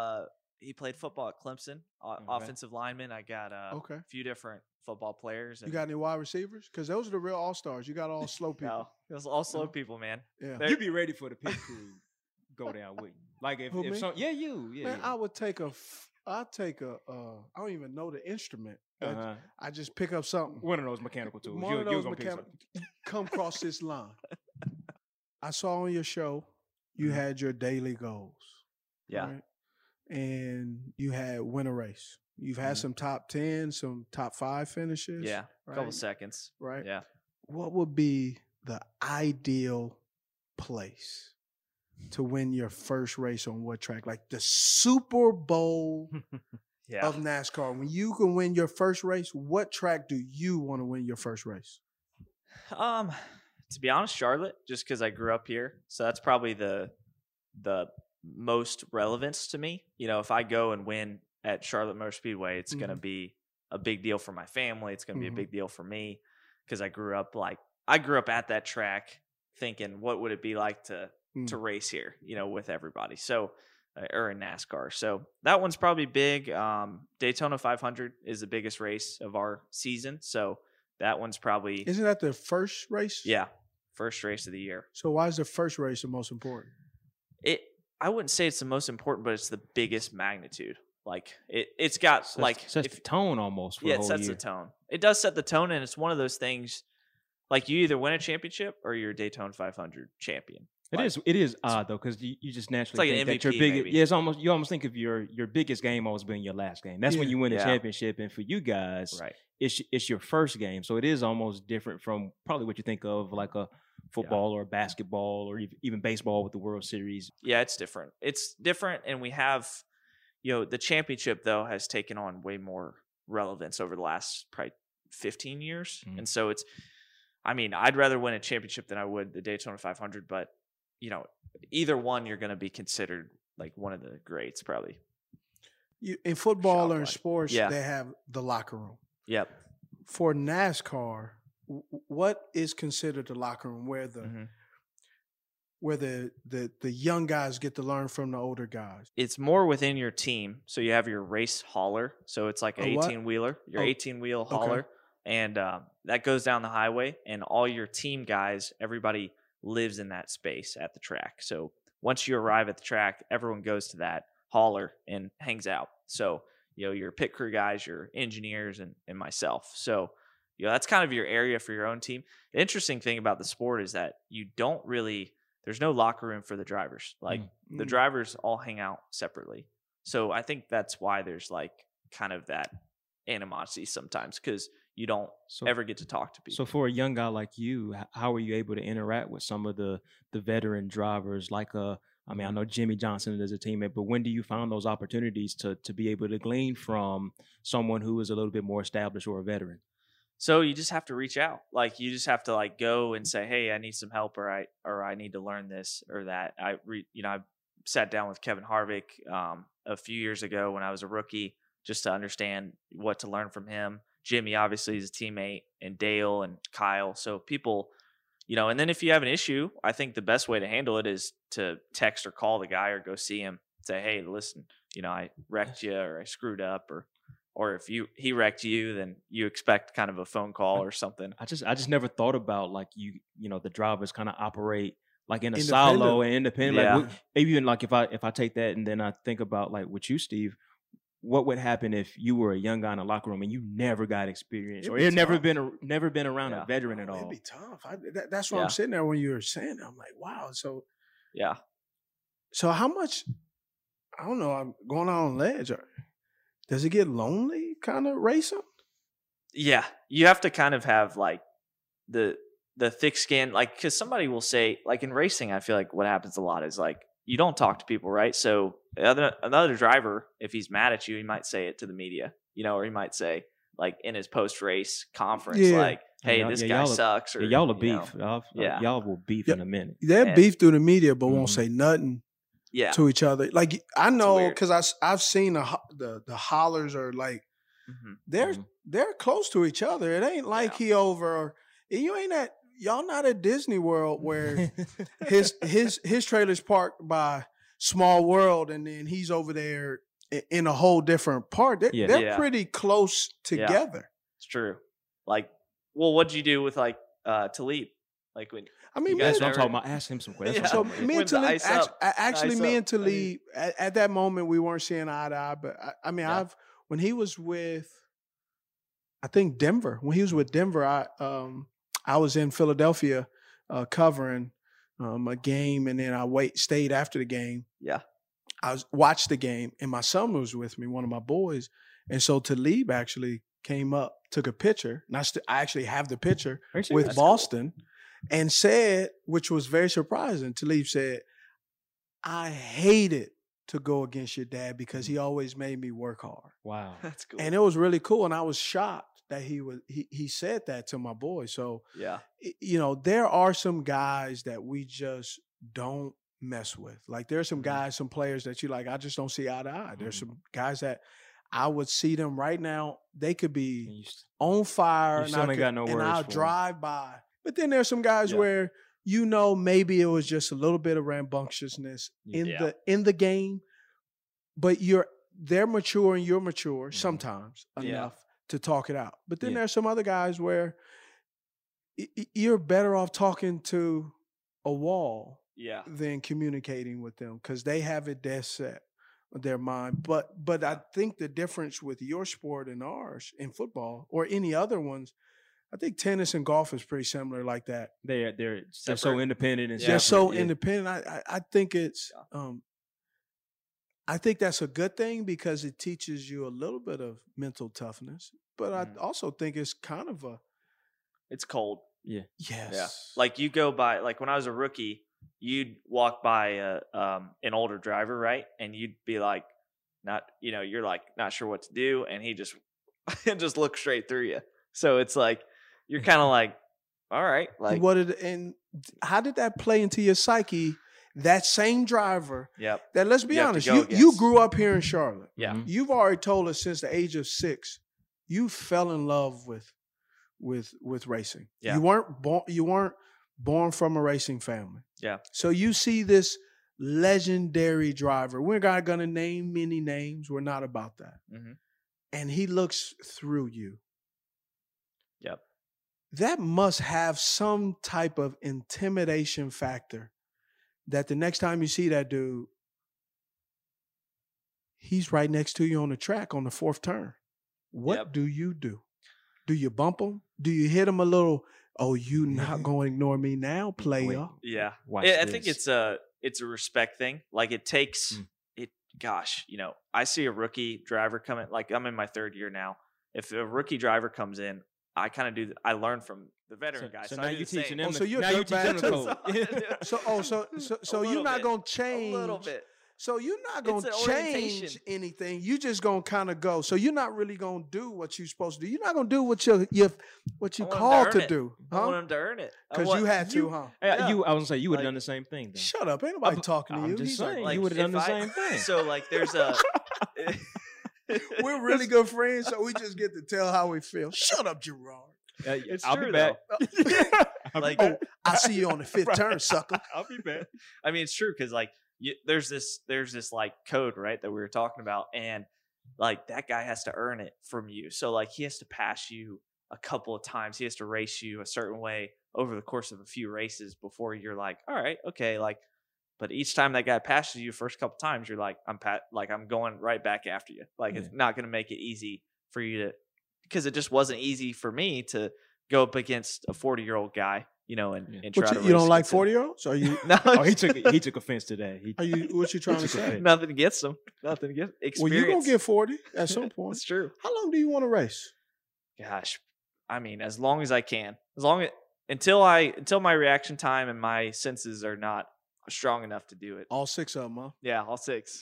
He played football at Clemson, offensive lineman. I got a few different football players. You got any wide receivers? Because those are the real all stars. You got all slow people. No, those all slow people, man. Yeah. You be ready for the pit crew go down with you. Like if some, you. Man, I would take a. I don't even know the instrument. I just pick up something. One of those mechanical tools. One of those mechanical. Come across this line. I saw on your show you had your daily goals. Yeah. Right? And you had win a race. You've had some top 10, some top 5 finishes. Yeah. Right? A couple seconds. Right. Yeah. What would be the ideal place to win your first race on what track? Like the Super Bowl of NASCAR. When you can win your first race, what track do you want to win your first race? To be honest, Charlotte, just because I grew up here. So that's probably the most relevance to me. If I go and win at Charlotte Motor Speedway, it's going to be a big deal for my family. It's going to be a big deal for me because I grew up at that track thinking, what would it be like to race here, with everybody. So, or in NASCAR. So that one's probably big. Daytona 500 is the biggest race of our season. So that one's probably. Isn't that the first race? Yeah. First race of the year. So why is the first race the most important? I wouldn't say it's the most important, but it's the biggest magnitude. Like it's got sets the tone almost. For it sets the tone. It does set the tone, and it's one of those things. Like you either win a championship or you're a Daytona 500 champion. It is odd though, because you just naturally think that your biggest. Yeah, you almost think of your biggest game always being your last game. That's when you win a championship, and for you guys, right, it's your first game. So it is almost different from probably what you think of like a football or basketball or even baseball with the World Series. Yeah, it's different. It's different, and we have, the championship though has taken on way more relevance over the last probably 15 years, and so it's. I mean, I'd rather win a championship than I would the Daytona 500, but either one, you're going to be considered like one of the greats, probably. In football or in sports, they have the locker room. Yep. For NASCAR, what is considered the locker room where the young guys get to learn from the older guys? It's more within your team. So you have your race hauler. So it's like an 18-wheeler, your 18-wheel hauler. Okay. And that goes down the highway, and all your team guys, everybody lives in that space at the track. So once you arrive at the track, everyone goes to that hauler and hangs out. So, your pit crew guys, your engineers, and myself. So, that's kind of your area for your own team. The interesting thing about the sport is that there's no locker room for the drivers. Like the drivers all hang out separately. So I think that's why there's like kind of that animosity sometimes, because you don't ever get to talk to people. So for a young guy like you, how are you able to interact with some of the veteran drivers? Like I know Jimmy Johnson is a teammate, but when do you find those opportunities to be able to glean from someone who is a little bit more established or a veteran? So you just have to reach out. Like you just have to like go and say, hey, I need some help, or I need to learn this or that. I sat down with Kevin Harvick a few years ago when I was a rookie, just to understand what to learn from him. Jimmy obviously is a teammate, and Dale and Kyle. So people, and then if you have an issue, I think the best way to handle it is to text or call the guy or go see him. Say, hey, listen, I wrecked you, or I screwed up, or if he wrecked you, then you expect kind of a phone call or something. I just never thought about like the drivers kind of operate like in a silo and independent. Yeah. Like even like if I take that and then I think about like with you, Steve, what would happen if you were a young guy in a locker room and you never got experience, or never been around a veteran at all? It'd be tough. That's why I'm sitting there when you were saying that. I'm like, wow. So yeah. So how much? I don't know. I'm going out on ledge. Does it get lonely kind of racing? Yeah. You have to kind of have like the thick skin, like, because somebody will say, like in racing, I feel like what happens a lot is like you don't talk to people, right? So another driver, if he's mad at you, he might say it to the media, or he might say like in his post-race conference, like, hey, this guy sucks. Or y'all will beef. Y'all will beef in a minute. They'll beef through the media, but won't say nothing. To each other. Like I know because I've seen the hollers are like they're close to each other. It ain't like he over. Y'all not at Disney World where his trailer's parked by Small World and then he's over there in a whole different part. They're pretty close together. Yeah. It's true. Like, well, what'd you do with like Talib? Like when that's what I'm talking about. Ask him some questions. Yeah. So me and Talib, me and Talib, at that moment we weren't seeing eye to eye. But when he was with, I think Denver. When he was with Denver, I was in Philadelphia covering a game, and then I stayed after the game. Yeah, I watched the game, and my son was with me, one of my boys, and so Talib actually came up, took a picture, and I actually have the picture with Boston. Cool. And said, which was very surprising, Talib said, I hated to go against your dad because he always made me work hard. Wow. That's cool. And it was really cool. And I was shocked that he said that to my boy. So, there are some guys that we just don't mess with. Like there's some guys, some players that you like, I just don't see eye to eye. There's some guys that I would see them right now. They could be on fire. You still ain't got no words and I'll for drive by. But then there's some guys where maybe it was just a little bit of rambunctiousness in the game, but they're mature and you're mature sometimes enough to talk it out. But then there's some other guys where you're better off talking to a wall than communicating with them because they have it dead set in their mind. But I think the difference with your sport and ours in football or any other ones, I think tennis and golf is pretty similar like that. They're so independent and they're so independent. I think it's I think that's a good thing because it teaches you a little bit of mental toughness. But I also think it's kind of it's cold. Yeah. Yes. Yeah. Like you go by, like when I was a rookie, you'd walk by an older driver, right? And you'd be like, you're like not sure what to do, and he just look straight through you. So it's like you're kind of like, all right, like and how did that play into your psyche? That same driver. Yep. That let's be honest, you grew up here in Charlotte. Yeah. You've already told us since the age of 6, you fell in love with racing. Yeah. You weren't born from a racing family. Yeah. So you see this legendary driver. We're not going to name many names. We're not about that. Mm-hmm. And he looks through you. Yep. That must have some type of intimidation factor that the next time you see that dude, he's right next to you on the track on the fourth turn. What do you do? Do you bump him? Do you hit him a little? Oh, you not going to ignore me now, player? Yeah. I think it's a respect thing. Like it takes it. Gosh, I see a rookie driver come in. Like I'm in my third year now. If a rookie driver comes in, I kind of do. I learn from the veteran guys. So now you're teaching them. So you're now you teaching them the code. So you're not going to change a little bit. So you're not going to change anything. You just going to kind of go. So you're not really going to do what you're supposed to do. You're not going to do what you called to do. Huh? I want him to earn it. Because you had to, huh? I was going to say, you would have done the same thing. Then. Shut up. Ain't nobody talking to you. I'm just saying, you would have done the same thing. So like there's a... We're really good friends, so we just get to tell how we feel. Shut up, Gerard. It's I'll true, be back. Like, I'll see you on the fifth turn, sucker. I'll be back. I mean, it's true because like there's this like code, right, that we were talking about, and like that guy has to earn it from you. So like he has to pass you a couple of times. He has to race you a certain way over the course of a few races before you're like, all right, okay, like. But each time that guy passes you, first couple times, you're like, I'm going right back after you. Like it's not going to make it easy for you to, because it just wasn't easy for me to go up against a 40-year-old guy, and try to. You don't like 40-year-olds? Are you? No, he took offense today. What you trying to say? Nothing against them. Nothing against experience. Well, you're gonna get 40 at some point. It's true. How long do you want to race? Gosh, I mean, as long as I can. Until my reaction time and my senses are not strong enough to do it. All 6 of them, huh? Yeah, all 6.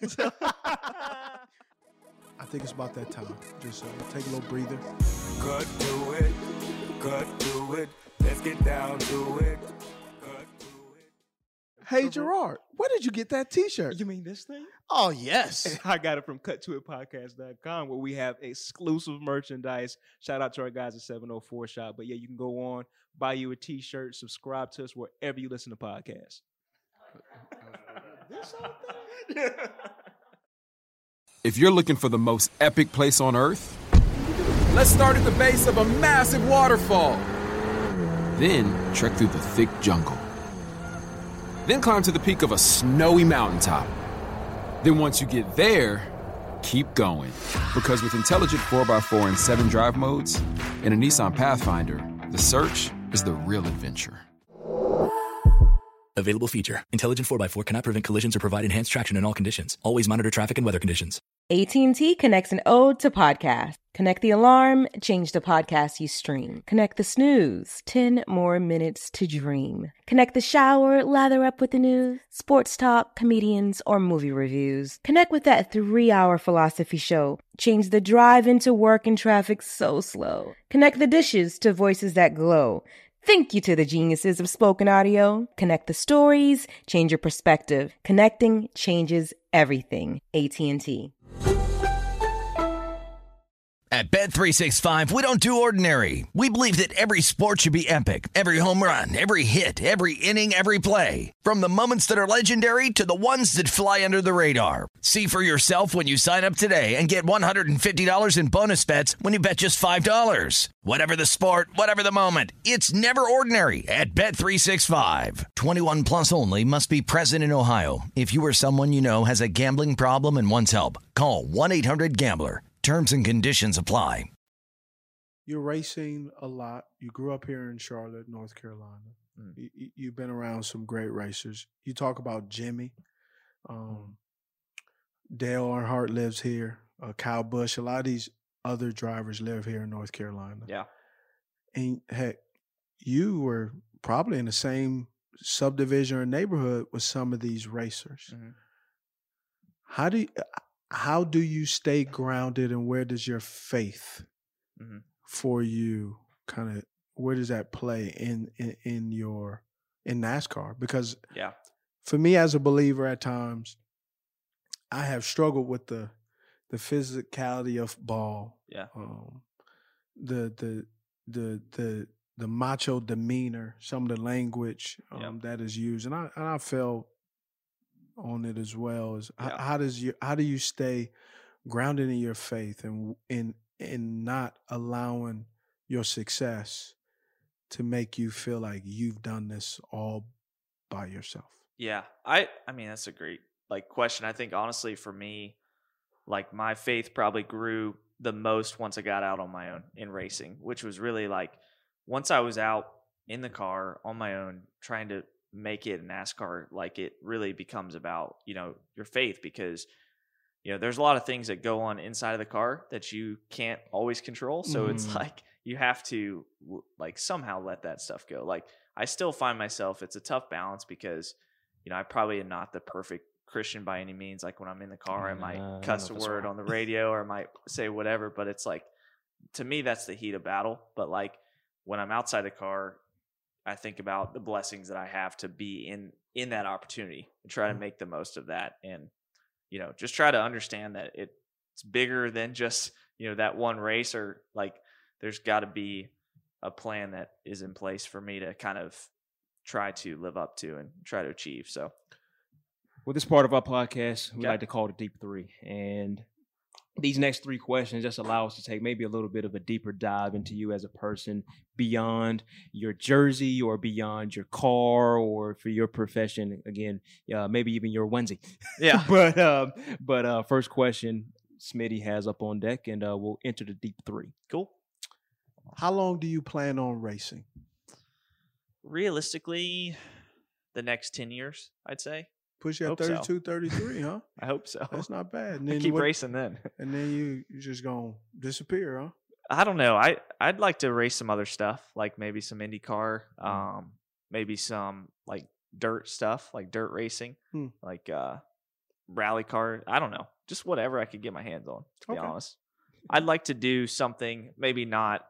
I think it's about that time. Just take a little breather. Cut to it. Cut to it. Let's get down to it. Cut to it. Hey, Gerard, where did you get that T-shirt? You mean this thing? Oh, yes. I got it from cuttoitpodcast.com where we have exclusive merchandise. Shout out to our guys at 704 Shop. But yeah, you can go on, buy you a T-shirt, subscribe to us wherever you listen to podcasts. If you're looking for the most epic place on earth, let's start at the base of a massive waterfall. Then trek through the thick jungle. Then climb to the peak of a snowy mountaintop. Then once you get there, keep going. Because with intelligent 4x4 and 7 drive modes and a Nissan Pathfinder, the search is the real adventure. Available feature. Intelligent 4x4 cannot prevent collisions or provide enhanced traction in all conditions. Always monitor traffic and weather conditions. AT&T connects an ode to podcast. Connect the alarm, change the podcast you stream. Connect the snooze, 10 more minutes to dream. Connect the shower, lather up with the news, sports talk, comedians, or movie reviews. Connect with that 3-hour philosophy show. Change the drive into work and traffic so slow. Connect the dishes to voices that glow. Thank you to the geniuses of spoken audio. Connect the stories, change your perspective. Connecting changes everything. AT&T. At Bet365, we don't do ordinary. We believe that every sport should be epic. Every home run, every hit, every inning, every play. From the moments that are legendary to the ones that fly under the radar. See for yourself when you sign up today and get $150 in bonus bets when you bet just $5. Whatever the sport, whatever the moment, it's never ordinary at Bet365. 21 plus only. Must be present in Ohio. If you or someone you know has a gambling problem and wants help, call 1-800-GAMBLER. Terms and conditions apply. You're racing a lot. You grew up here in Charlotte, North Carolina. You've been around some great racers. You talk about Jimmy. Dale Earnhardt lives here. Kyle Busch. A lot of these other drivers live here in North Carolina. Yeah. And heck, you were probably in the same subdivision or neighborhood with some of these racers. Mm-hmm. How do you stay grounded, and where does your faith for you kind of, where does that play in NASCAR? Because for me as a believer at times, I have struggled with the physicality of ball. Yeah. The macho demeanor, some of the language that is used, and I felt on it as well. As how do you stay grounded in your faith and in not allowing your success to make you feel like you've done this all by yourself? Yeah. I mean, that's a great question. I think honestly for me, my faith probably grew the most once I got out on my own in racing, which was really once I was out in the car on my own trying to make it in NASCAR, it really becomes about, your faith, because there's a lot of things that go on inside of the car that you can't always control. So it's you have to somehow let that stuff go. I still find myself, it's a tough balance because, I probably am not the perfect Christian by any means. When I'm in the car, I might cuss a word on the radio or I might say whatever, but it's to me, that's the heat of battle. But when I'm outside the car, I think about the blessings that I have to be in that opportunity and try to make the most of that. And, just try to understand that it's bigger than just, that one race, or there's got to be a plan that is in place for me to kind of try to live up to and try to achieve. So, well, this part of our podcast, we like to call the Deep Three. And these next 3 questions just allow us to take maybe a little bit of a deeper dive into you as a person beyond your jersey or beyond your car or for your profession. Again, maybe even your onesie. Yeah. But first question Smitty has up on deck, and we'll enter the Deep Three. Cool. How long do you plan on racing? Realistically, the next 10 years, I'd say. Push you at 32, 33, huh? I hope so. That's not bad. And then keep racing then. And then you just going to disappear, huh? I don't know. I'd like to race some other stuff, maybe some IndyCar, maybe some dirt stuff, dirt racing, rally car. I don't know. Just whatever I could get my hands on, to be honest. I'd like to do something, maybe not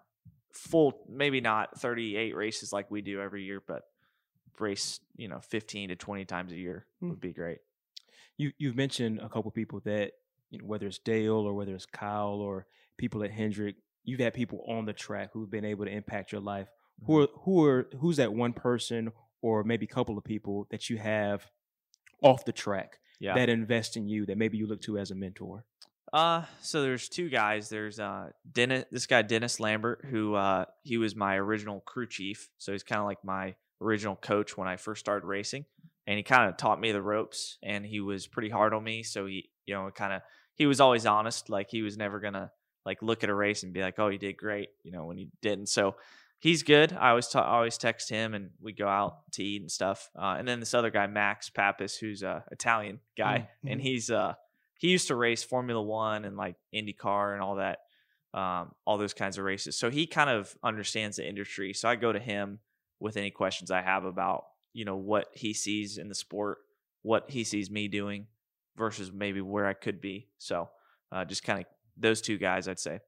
38 races like we do every year, but race 15 to 20 times a year would be great. You've mentioned a couple people that whether it's Dale or whether it's Kyle or people at Hendrick, you've had people on the track who've been able to impact your life. Who's that one person or maybe a couple of people that you have off the track that invest in you that maybe you look to as a mentor? So there's 2 guys. There's this guy Dennis Lambert, who he was my original crew chief, so he's kind of like my original coach when I first started racing, and he kind of taught me the ropes, and he was pretty hard on me. So he was always honest. He was never gonna look at a race and be like, "Oh, you did great," when you didn't. So he's good. I always text him, and we go out to eat and stuff. And then this other guy, Max Pappas, who's a Italian guy, and he used to race Formula One and IndyCar and all that, all those kinds of races. So he kind of understands the industry. So I go to him with any questions I have about, what he sees in the sport, what he sees me doing versus maybe where I could be. So just kind of those 2 guys, I'd say.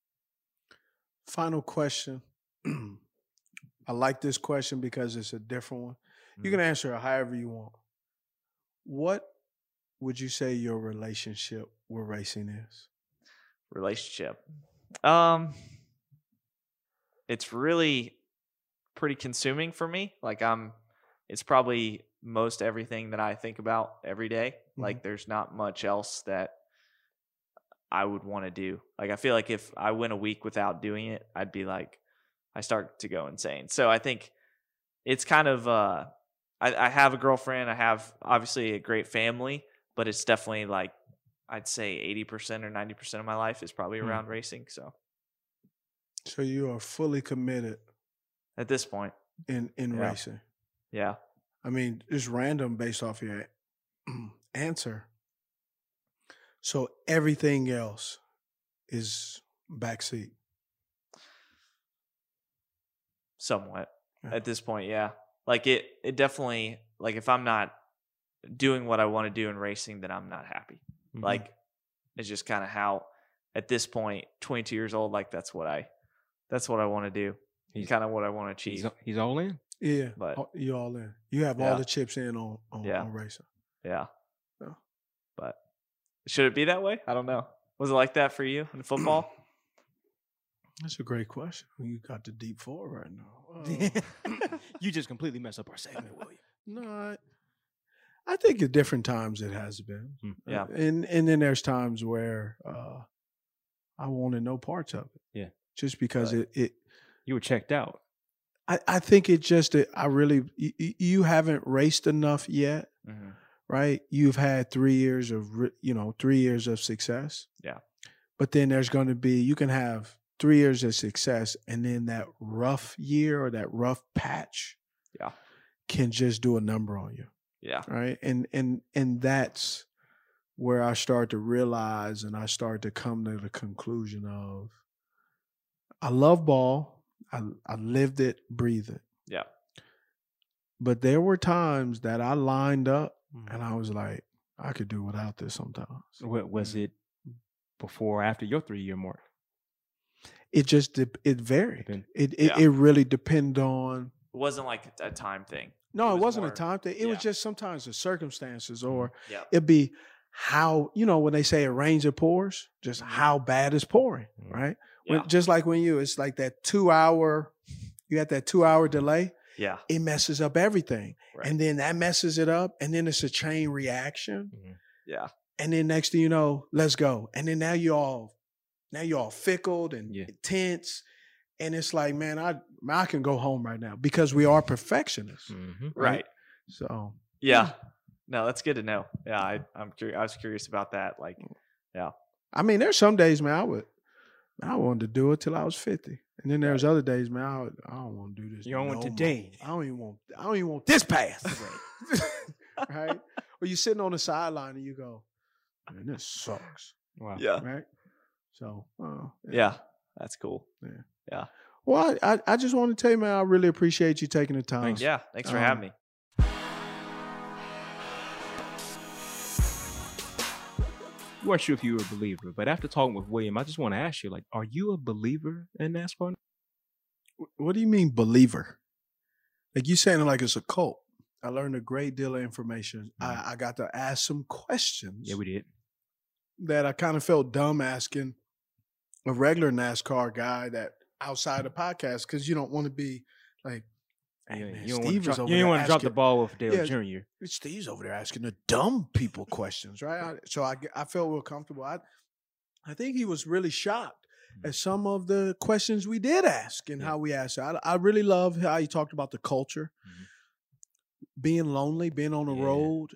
Final question. I like this question because it's a different one. You can answer it however you want. What would you say your relationship with racing is? Relationship. It's really pretty consuming for me. It's probably most everything that I think about every day. There's not much else that I would want to do. I feel like if I went a week without doing it, I'd be I start to go insane. So I think it's kind of, I have a girlfriend. I have obviously a great family, but it's definitely I'd say 80% or 90% of my life is probably around racing. So you are fully committed at this point in racing. Yeah. I mean, it's random based off your answer. So everything else is backseat. Somewhat at this point. Yeah. It definitely, if I'm not doing what I want to do in racing, then I'm not happy. It's just kind of how at this point, 22 years old, that's what I want to do. He's kind of what I want to achieve. He's all in. Yeah, but you're all in. You have all the chips in on racing. Yeah. But should it be that way? I don't know. Was it like that for you in football? That's a great question. You got the Deep 4 right now. You just completely messed up our segment, William. No, I think at different times it has been. Yeah. And then there's times where I wanted no parts of it. Yeah. Just because it you were checked out. I think it just, you haven't raced enough yet right? You've had 3 years of 3 years of success. Yeah. But then there's going to be, you can have 3 years of success, and then that rough year or that rough patch can just do a number on you. Yeah. Right. And that's where I start to realize, and I start to come to the conclusion of, I love ball. I lived it, breathed it. Yeah. But there were times that I lined up and I was like, I could do without this sometimes. Was it before or after your 3-year mark? It just, it varied. It really depended on. It wasn't like a time thing. No, it wasn't a time thing. It was just sometimes the circumstances, or Yeah. it'd be how, when they say a range of pours, just how bad is pouring, right? Yeah. Just like when it's like that 2 hour, you got that 2 hour delay. Yeah. It messes up everything. Right. And then that messes it up. And then it's a chain reaction. Yeah. And then next thing you know, let's go. And then now you're all fickled and tense. And it's like, man, I can go home right now, because we are perfectionists. Right. So. Yeah. No, that's good to know. Yeah. I'm curious. I was curious about that. Like, yeah. I mean, there's some days, man, I wanted to do it till I was 50. And then there's other days, man, I don't want to do this. You don't want today. I don't even want this pass. Right? Or you're sitting on the sideline and you go, man, this sucks. Wow. Yeah. Right? So, yeah. That's cool. Yeah. Yeah. Well, I just want to tell you, man, I really appreciate you taking the time. Thanks. Yeah. Thanks for having me. You weren't sure if you were a believer, but after talking with William, I just want to ask you, like, are you a believer in NASCAR? What do you mean believer? Like, you saying it like it's a cult. I learned a great deal of information. I got to ask some questions. Yeah, we did. That I kind of felt dumb asking a regular NASCAR guy that outside the podcast, because you don't want to be like, hey, man, you Steve don't want to drop the ball with Dale Jr. Steve's over there asking the dumb people questions, right? So I felt real comfortable. I think he was really shocked at some of the questions we did ask and how we asked. I really love how he talked about the culture, being lonely, being on the road,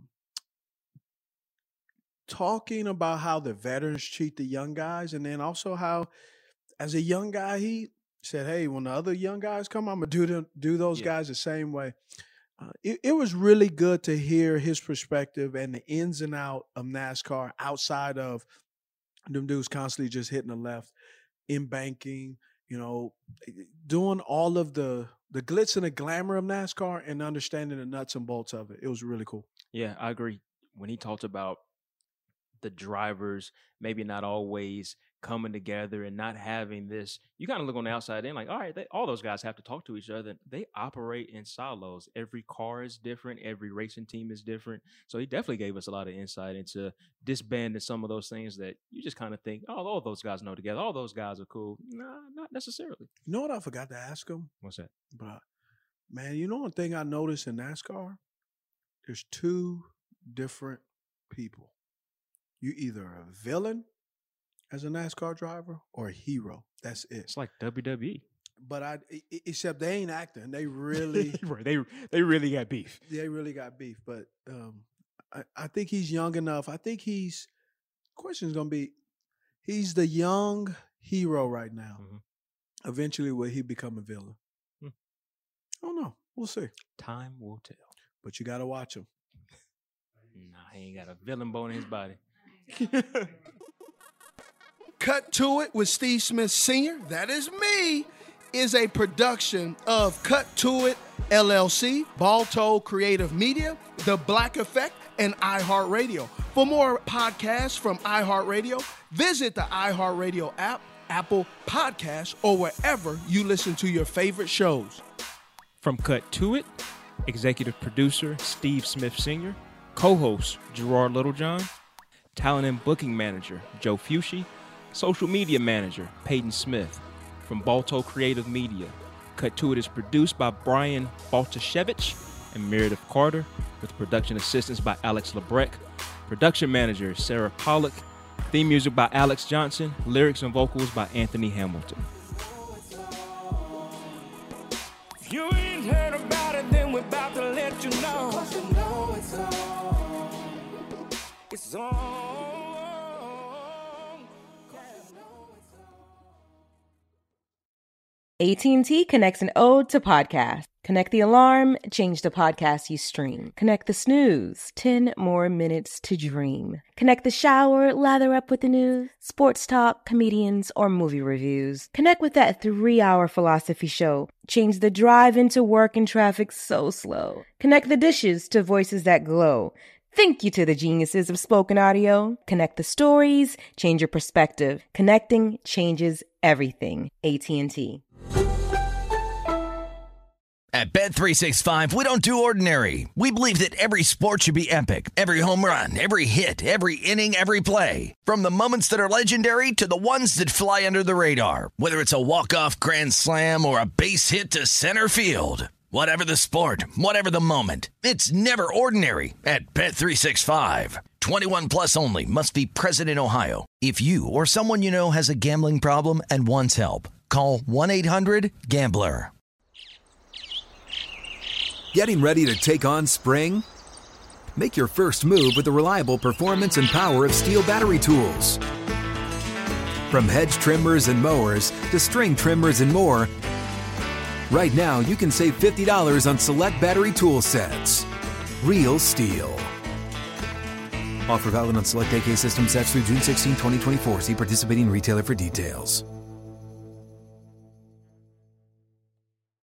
talking about how the veterans treat the young guys, and then also how, as a young guy, he said, hey, when the other young guys come, I'm going to do those guys the same way. It was really good to hear his perspective and the ins and out of NASCAR outside of them dudes constantly just hitting the left, in banking, doing all of the glitz and the glamour of NASCAR and understanding the nuts and bolts of it. It was really cool. Yeah, I agree. When he talked about the drivers maybe not always coming together and not having this, you kind of look on the outside in like, all right, all those guys have to talk to each other. They operate in silos. Every car is different. Every racing team is different. So he definitely gave us a lot of insight into disbanding some of those things that you just kind of think, oh, all those guys know together. All those guys are cool. Nah, not necessarily. You know what I forgot to ask him? What's that? But, man, you know one thing I noticed in NASCAR? There's two different people. You either a villain as a NASCAR driver or a hero. That's it. It's like WWE. But except they ain't acting. They really they really got beef. They really got beef. But I think he's young enough. I think question's gonna be, he's the young hero right now. Mm-hmm. Eventually will he become a villain? I don't know. We'll see. Time will tell. But you gotta watch him. Nah, he ain't got a villain bone in his body. Cut to It with Steve Smith Sr., that is me, is a production of Cut to It LLC, Balto Creative Media, The Black Effect, and iHeartRadio. For more podcasts from iHeartRadio, visit the iHeartRadio app, Apple Podcasts, or wherever you listen to your favorite shows. From Cut to It, executive producer Steve Smith Sr., co-host Gerard Littlejohn, talent and booking manager Joe Fucci, social media manager Peyton Smith. From Balto Creative Media, Cut to It is produced by Brian Baltashevich and Meredith Carter, with production assistance by Alex Lebrecht. Production manager Sarah Pollock. Theme music by Alex Johnson. Lyrics and vocals by Anthony Hamilton. If you ain't heard about it, then we're about to let you know. it's on. It's on. AT&T connects an ode to podcast. Connect the alarm, change the podcast you stream. Connect the snooze, 10 more minutes to dream. Connect the shower, lather up with the news, sports talk, comedians, or movie reviews. Connect with that 3-hour philosophy show. Change the drive into work and traffic so slow. Connect the dishes to voices that glow. Thank you to the geniuses of spoken audio. Connect the stories, change your perspective. Connecting changes everything. AT&T. At Bet365, we don't do ordinary. We believe that every sport should be epic. Every home run, every hit, every inning, every play. From the moments that are legendary to the ones that fly under the radar. Whether it's a walk-off grand slam or a base hit to center field. Whatever the sport, whatever the moment. It's never ordinary at Bet365. 21 plus only. Must be present in Ohio. If you or someone you know has a gambling problem and wants help, call 1-800-GAMBLER. Getting ready to take on spring? Make your first move with the reliable performance and power of Steel battery tools. From hedge trimmers and mowers to string trimmers and more, right now you can save $50 on select battery tool sets. Real Steel. Offer valid on select AK system sets through June 16, 2024. See participating retailer for details.